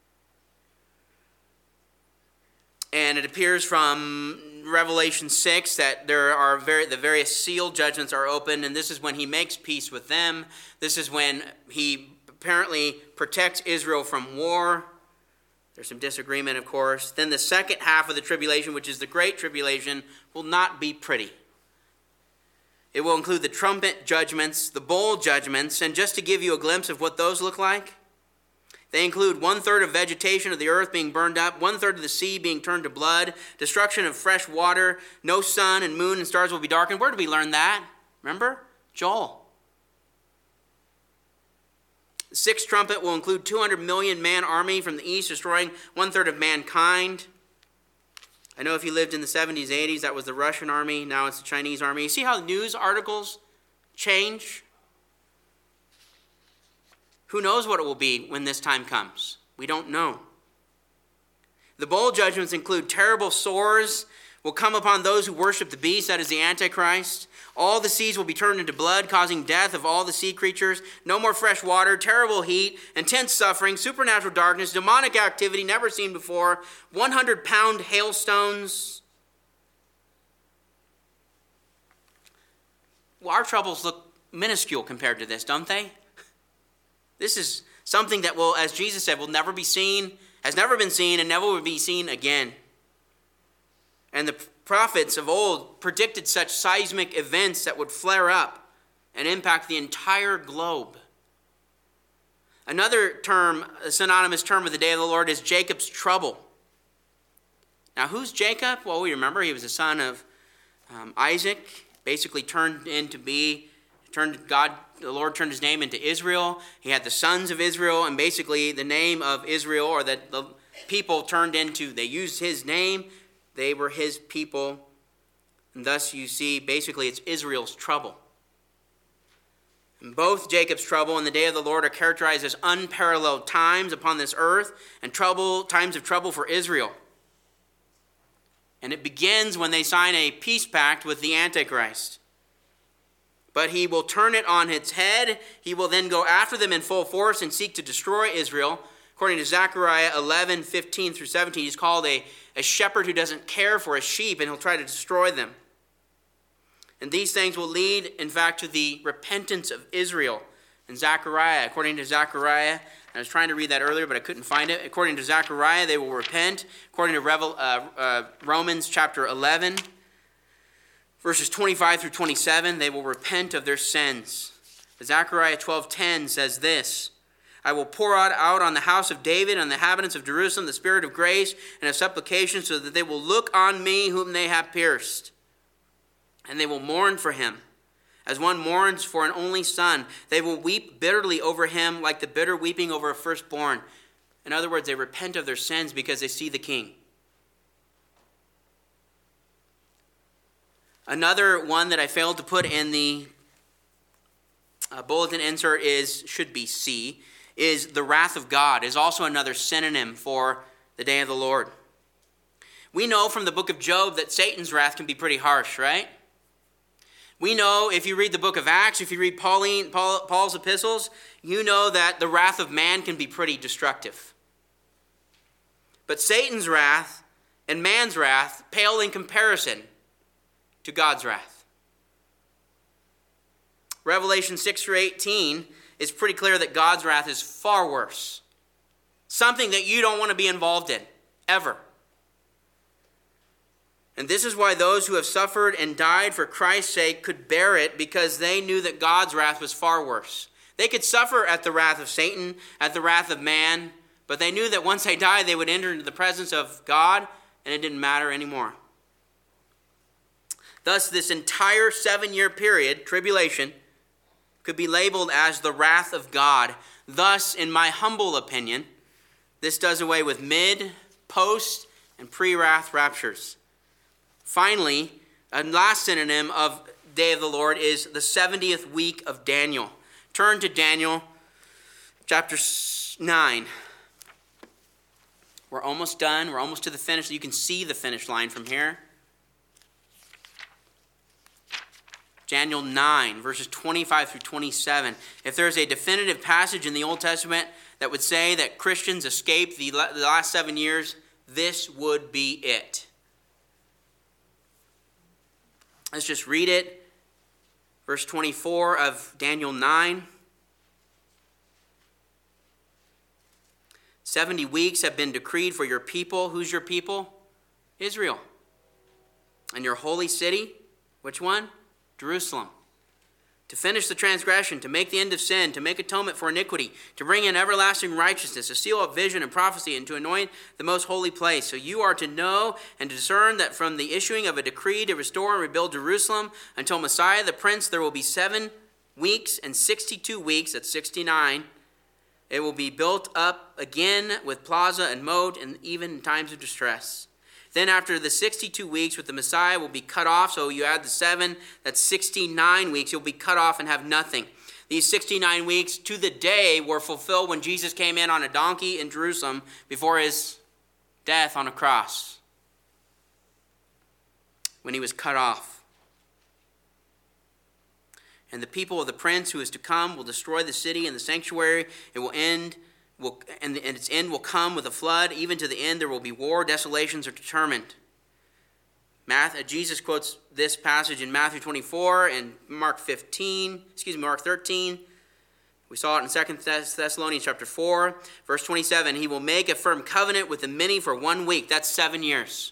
And it appears from Revelation six that there are very, the various sealed judgments are opened, and this is when he makes peace with them. This is when he apparently protects Israel from war. There's some disagreement, of course. Then the second half of the tribulation, which is the great tribulation, will not be pretty. It will include the trumpet judgments, the bowl judgments, and just to give you a glimpse of what those look like, they include one-third of vegetation of the earth being burned up, one-third of the sea being turned to blood, destruction of fresh water, no sun and moon and stars will be darkened. Where did we learn that? Remember? Joel. The sixth trumpet will include two hundred million man army from the east, destroying one-third of mankind. I know if you lived in the seventies, eighties, that was the Russian army. Now it's the Chinese army. You see how news articles change? Who knows what it will be when this time comes? We don't know. The bowl judgments include terrible sores will come upon those who worship the beast, that is the Antichrist. All the seas will be turned into blood, causing death of all the sea creatures. No more fresh water, terrible heat, intense suffering, supernatural darkness, demonic activity never seen before, hundred pound hailstones. Well, our troubles look minuscule compared to this, don't they? This is something that will, as Jesus said, will never be seen, has never been seen, and never will be seen again. And the prophets of old predicted such seismic events that would flare up and impact the entire globe. Another term, a synonymous term of the day of the Lord, is Jacob's trouble. Now, who's Jacob? Well, we remember he was the son of um, Isaac, basically turned into be, turned God, the Lord turned his name into Israel. He had the sons of Israel, and basically the name of Israel, or that the people turned into, they used his name. They were his people. And thus you see, basically it's Israel's trouble. And both Jacob's trouble and the day of the Lord are characterized as unparalleled times upon this earth, and trouble, times of trouble for Israel. And it begins when they sign a peace pact with the Antichrist. But he will turn it on its head. He will then go after them in full force and seek to destroy Israel. According to Zechariah eleven, fifteen through seventeen, he's called a, a shepherd who doesn't care for his sheep, and he'll try to destroy them. And these things will lead, in fact, to the repentance of Israel. In Zechariah, according to Zechariah, I was trying to read that earlier, but I couldn't find it. According to Zechariah, they will repent. According to Revel, uh, uh, Romans chapter eleven, verses twenty-five through twenty-seven, they will repent of their sins. Zechariah twelve ten says this: I will pour out, out on the house of David and the inhabitants of Jerusalem the spirit of grace and of supplication, so that they will look on me whom they have pierced. And they will mourn for him, as one mourns for an only son. They will weep bitterly over him like the bitter weeping over a firstborn. In other words, they repent of their sins because they see the king. Another one that I failed to put in the uh, bulletin insert is, should be C, is the wrath of God, is also another synonym for the day of the Lord. We know from the book of Job that Satan's wrath can be pretty harsh, right? We know, if you read the book of Acts, if you read Pauline, Paul, Paul's epistles, you know that the wrath of man can be pretty destructive. But Satan's wrath and man's wrath pale in comparison to God's wrath. Revelation six through eighteen is pretty clear that God's wrath is far worse. Something that you don't want to be involved in, ever. And this is why those who have suffered and died for Christ's sake could bear it, because they knew that God's wrath was far worse. They could suffer at the wrath of Satan, at the wrath of man, but they knew that once they died, they would enter into the presence of God, and it didn't matter anymore. Thus, this entire seven-year period, tribulation, could be labeled as the wrath of God. Thus, in my humble opinion, this does away with mid, post, and pre-wrath raptures. Finally, a last synonym of Day of the Lord is the seventieth week of Daniel. Turn to Daniel chapter nine. We're almost done. We're almost to the finish. You can see the finish line from here. Daniel nine, verses twenty-five through twenty-seven. If there's a definitive passage in the Old Testament that would say that Christians escaped the last seven years, this would be it. Let's just read it. Verse twenty-four of Daniel nine. Seventy weeks have been decreed for your people. Who's your people? Israel. And your holy city, which one? Jerusalem. To finish the transgression, to make the end of sin, to make atonement for iniquity, to bring in everlasting righteousness, to seal up vision and prophecy, and to anoint the most holy place. So you are to know and to discern that from the issuing of a decree to restore and rebuild Jerusalem until Messiah the Prince, there will be seven weeks and sixty-two weeks, that's sixty-nine. It will be built up again with plaza and moat, and even in times of distress. Then after the sixty-two weeks with the Messiah will be cut off. So you add the seven, that's sixty-nine weeks. You'll be cut off and have nothing. These sixty-nine weeks to the day were fulfilled when Jesus came in on a donkey in Jerusalem before his death on a cross, when he was cut off. And the people of the prince who is to come will destroy the city and the sanctuary. It will end, will, and, and its end will come with a flood. Even to the end there will be war. Desolations are determined. Matthew, Jesus quotes this passage in Matthew twenty-four and Mark fifteen, excuse me, Mark thirteen. We saw it in Second Thessalonians chapter four, verse twenty-seven. He will make a firm covenant with the many for one week. That's seven years,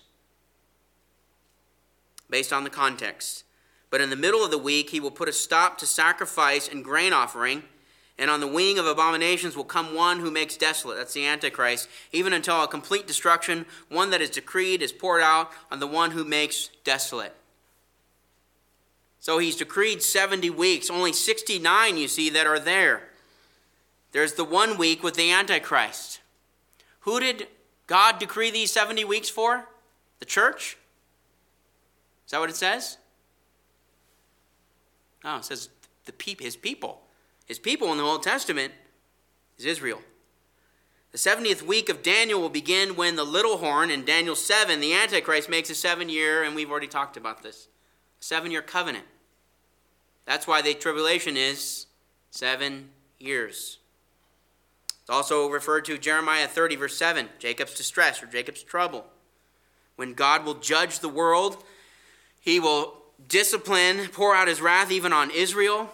based on the context. But in the middle of the week, he will put a stop to sacrifice and grain offering. And on the wing of abominations will come one who makes desolate. That's the Antichrist. Even until a complete destruction, one that is decreed, is poured out on the one who makes desolate. So he's decreed seventy weeks. Only sixty-nine, you see, that are there. There's the one week with the Antichrist. Who did God decree these seventy weeks for? The church? Is that what it says? No, it says the pe- his people. His people in the Old Testament is Israel. The seventieth week of Daniel will begin when the little horn in Daniel seven, the Antichrist, makes a seven-year, and we've already talked about this, seven-year covenant. That's why the tribulation is seven years. It's also referred to Jeremiah thirty, verse seven, Jacob's distress or Jacob's trouble. When God will judge the world, he will discipline, pour out his wrath even on Israel.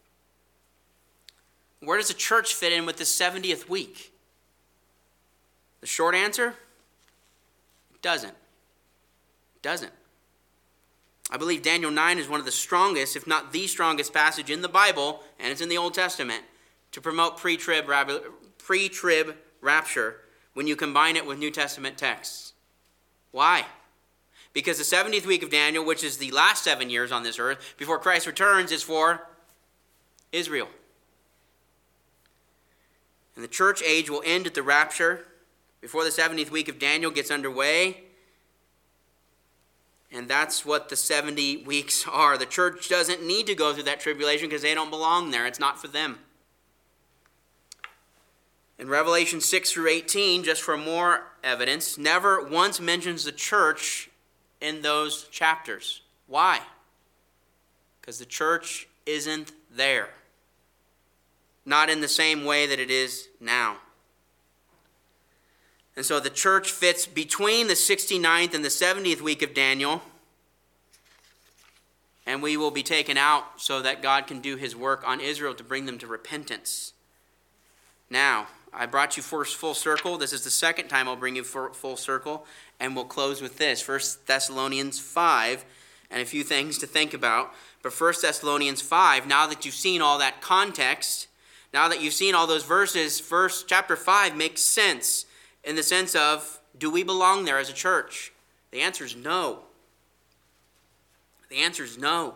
Where does the church fit in with the seventieth week? The short answer? It doesn't. It doesn't. I believe Daniel nine is one of the strongest, if not the strongest passage in the Bible, and it's in the Old Testament, to promote pre-trib, pre-trib rapture when you combine it with New Testament texts. Why? Because the seventieth week of Daniel, which is the last seven years on this earth, before Christ returns, is for Israel. And the church age will end at the rapture before the seventieth week of Daniel gets underway. And that's what the seventy weeks are. The church doesn't need to go through that tribulation because they don't belong there. It's not for them. In Revelation six through eighteen, just for more evidence, never once mentions the church in those chapters. Why? Because the church isn't there. Not in the same way that it is now. And so the church fits between the sixty-ninth and the seventieth week of Daniel. And we will be taken out so that God can do his work on Israel to bring them to repentance. Now, I brought you first full circle. This is the second time I'll bring you full circle. And we'll close with this. First Thessalonians five, and a few things to think about. But First Thessalonians five, now that you've seen all that context, now that you've seen all those verses, first chapter five makes sense in the sense of, do we belong there as a church? The answer is no. The answer is no.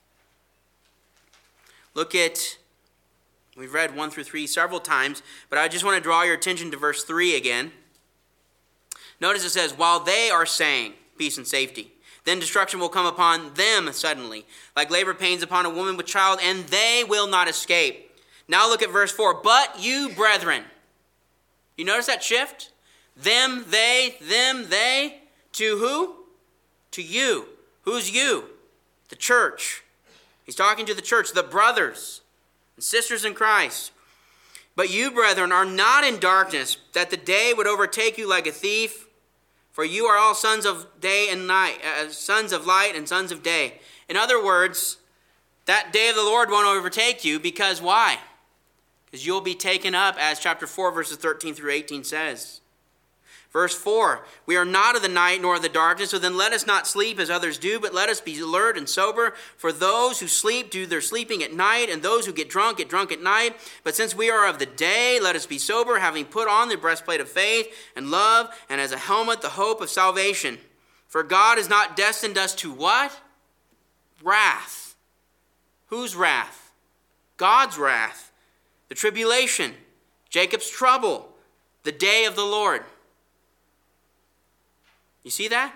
Look at, we've read one through three several times, but I just want to draw your attention to verse three again. Notice it says, while they are saying peace and safety, then destruction will come upon them suddenly, like labor pains upon a woman with child, and they will not escape. Now look at verse four. But you, brethren. You notice that shift? Them, they, them, they. To who? To you. Who's you? The church. He's talking to the church, the brothers and sisters in Christ. But you, brethren, are not in darkness, that the day would overtake you like a thief. For you are all sons of day and night, uh, sons of light and sons of day. In other words, that day of the Lord won't overtake you because why? Because you'll be taken up, as chapter four, verses thirteen through eighteen says. Verse four, we are not of the night nor of the darkness, so then let us not sleep as others do, but let us be alert and sober. For those who sleep do their sleeping at night, and those who get drunk get drunk at night. But since we are of the day, let us be sober, having put on the breastplate of faith and love, and as a helmet the hope of salvation. For God has not destined us to what? Wrath. Whose wrath? God's wrath. The tribulation, Jacob's trouble, the day of the Lord. You see that?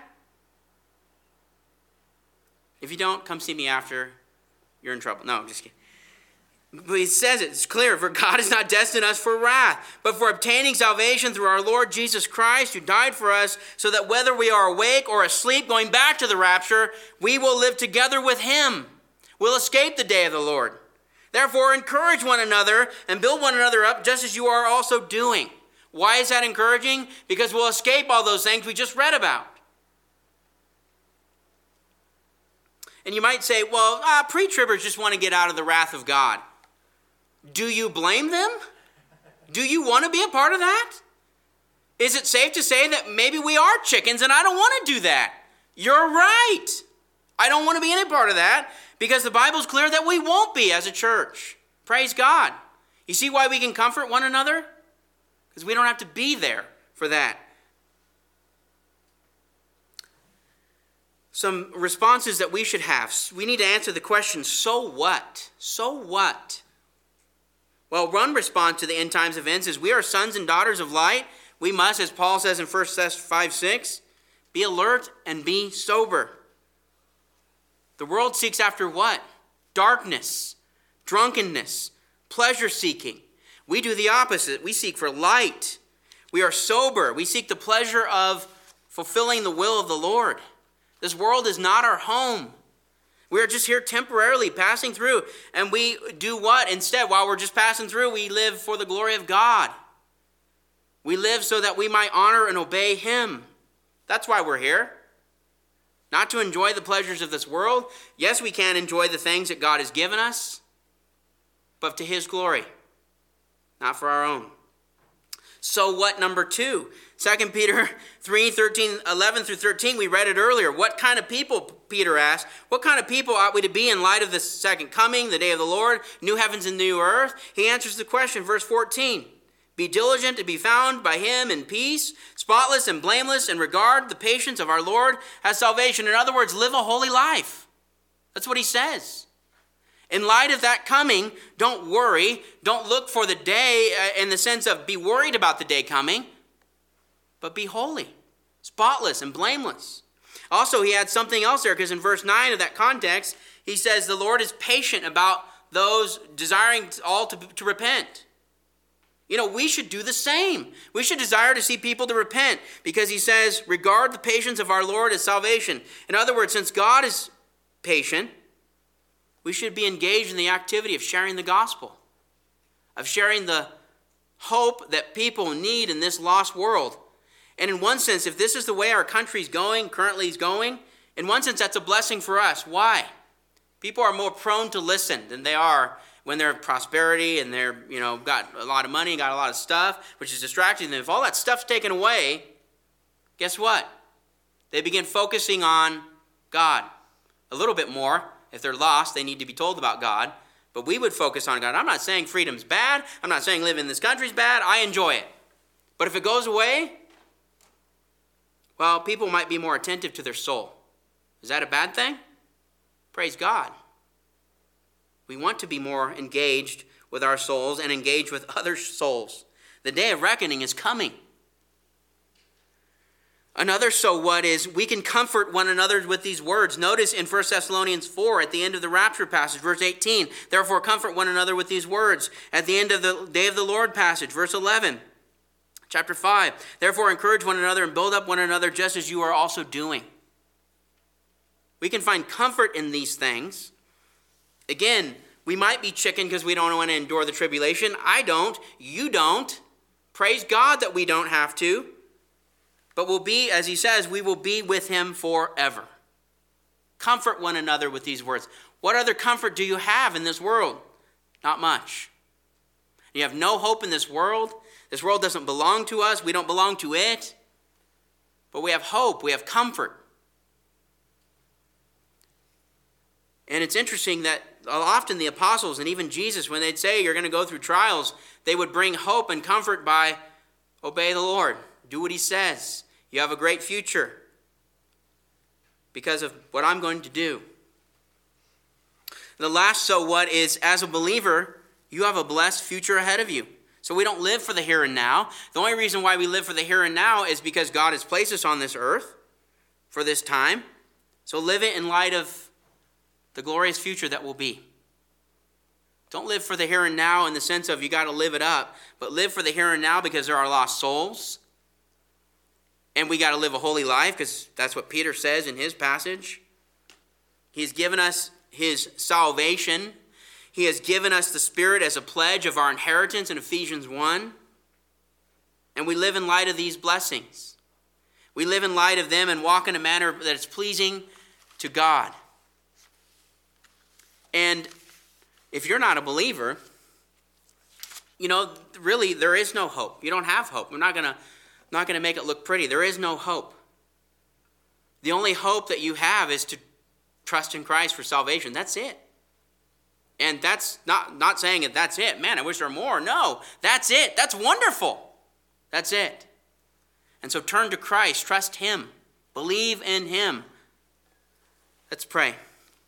If you don't, come see me after. You're in trouble. No, I'm just kidding. He says it, it's clear, for God has not destined us for wrath, but for obtaining salvation through our Lord Jesus Christ, who died for us, so that whether we are awake or asleep, going back to the rapture, we will live together with him. We'll escape the day of the Lord. Therefore, encourage one another and build one another up, just as you are also doing. Why is that encouraging? Because we'll escape all those things we just read about. And you might say, well, ah, pre-tribbers just want to get out of the wrath of God. Do you blame them? Do you want to be a part of that? Is it safe to say that maybe we are chickens and I don't want to do that? You're right. I don't want to be any part of that because the Bible's clear that we won't be as a church. Praise God. You see why we can comfort one another? Because we don't have to be there for that. Some responses that we should have. We need to answer the question, so what? So what? Well, one response to the end times events is we are sons and daughters of light. We must, as Paul says in First Thessalonians five six, be alert and be sober. The world seeks after what? Darkness, drunkenness, pleasure-seeking. We do the opposite. We seek for light. We are sober. We seek the pleasure of fulfilling the will of the Lord. This world is not our home. We are just here temporarily passing through. And we do what? Instead, while we're just passing through, we live for the glory of God. We live so that we might honor and obey him. That's why we're here. Not to enjoy the pleasures of this world. Yes, we can enjoy the things that God has given us, but to his glory, not for our own. So what, number two? Second Peter three, thirteen, eleven through thirteen, we read it earlier. What kind of people, Peter asked, what kind of people ought we to be in light of the second coming, the day of the Lord, new heavens and new earth? He answers the question, verse fourteen. Be diligent to be found by him in peace, spotless and blameless, and regard the patience of our Lord as salvation. In other words, live a holy life. That's what he says. In light of that coming, don't worry. Don't look for the day in the sense of be worried about the day coming, but be holy, spotless, and blameless. Also, he adds something else there, because in verse nine of that context, he says the Lord is patient about those desiring all to, to repent. You know, we should do the same. We should desire to see people to repent, because he says, regard the patience of our Lord as salvation. In other words, since God is patient, we should be engaged in the activity of sharing the gospel, of sharing the hope that people need in this lost world. And in one sense, if this is the way our country's going, currently is going, in one sense, that's a blessing for us. Why? People are more prone to listen than they are when they're in prosperity and they're, you know, got a lot of money, got a lot of stuff, which is distracting them. If all that stuff's taken away, guess what? They begin focusing on God a little bit more. If they're lost, they need to be told about God. But we would focus on God. I'm not saying freedom's bad. I'm not saying living in this country's bad. I enjoy it. But if it goes away, well, people might be more attentive to their soul. Is that a bad thing? Praise God. We want to be more engaged with our souls and engaged with other souls. The day of reckoning is coming. Another so what is we can comfort one another with these words. Notice in First Thessalonians four at the end of the rapture passage, verse eighteen, therefore comfort one another with these words. At the end of the day of the Lord passage, verse eleven, chapter five, therefore encourage one another and build up one another just as you are also doing. We can find comfort in these things. Again, we might be chicken because we don't want to endure the tribulation. I don't. You don't. Praise God that we don't have to. But we'll be, as he says, we will be with him forever. Comfort one another with these words. What other comfort do you have in this world? Not much. You have no hope in this world. This world doesn't belong to us. We don't belong to it. But we have hope. We have comfort. And it's interesting that often the apostles and even Jesus, when they'd say you're going to go through trials, they would bring hope and comfort by obey the Lord. Do what he says. You have a great future because of what I'm going to do. The last so what is, as a believer, you have a blessed future ahead of you. So we don't live for the here and now. The only reason why we live for the here and now is because God has placed us on this earth for this time. So live it in light of the glorious future that will be. Don't live for the here and now in the sense of you got to live it up, but live for the here and now because there are lost souls. And we got to live a holy life because that's what Peter says in his passage. He's given us his salvation. He has given us the Spirit as a pledge of our inheritance in Ephesians one. And we live in light of these blessings. We live in light of them and walk in a manner that is pleasing to God. And if you're not a believer, you know, really there is no hope. You don't have hope. We're not going to not going to make it look pretty. There is no hope. The only hope that you have is to trust in Christ for salvation. That's it. And that's not, not saying that that's it. Man, I wish there were more. No, that's it. That's wonderful. That's it. And so turn to Christ. Trust him. Believe in him. Let's pray.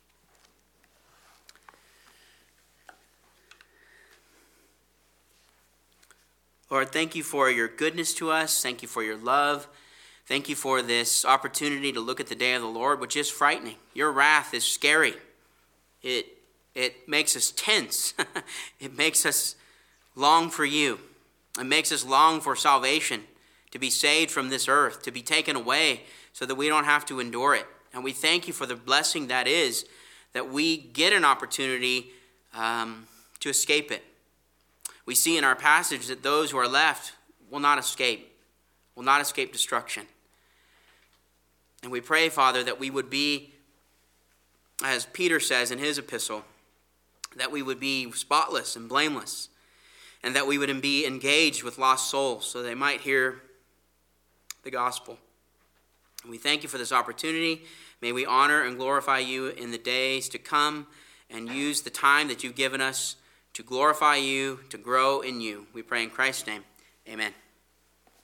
Lord, thank you for your goodness to us. Thank you for your love. Thank you for this opportunity to look at the day of the Lord, which is frightening. Your wrath is scary. It, it makes us tense. It makes us long for you. It makes us long for salvation, to be saved from this earth, to be taken away so that we don't have to endure it. And we thank you for the blessing that is, that we get an opportunity um, to escape it. We see in our passage that those who are left will not escape, will not escape destruction. And we pray, Father, that we would be, as Peter says in his epistle, that we would be spotless and blameless, and that we would be engaged with lost souls so they might hear the gospel. And we thank you for this opportunity. May we honor and glorify you in the days to come and use the time that you've given us to glorify you, to grow in you. We pray in Christ's name. Amen.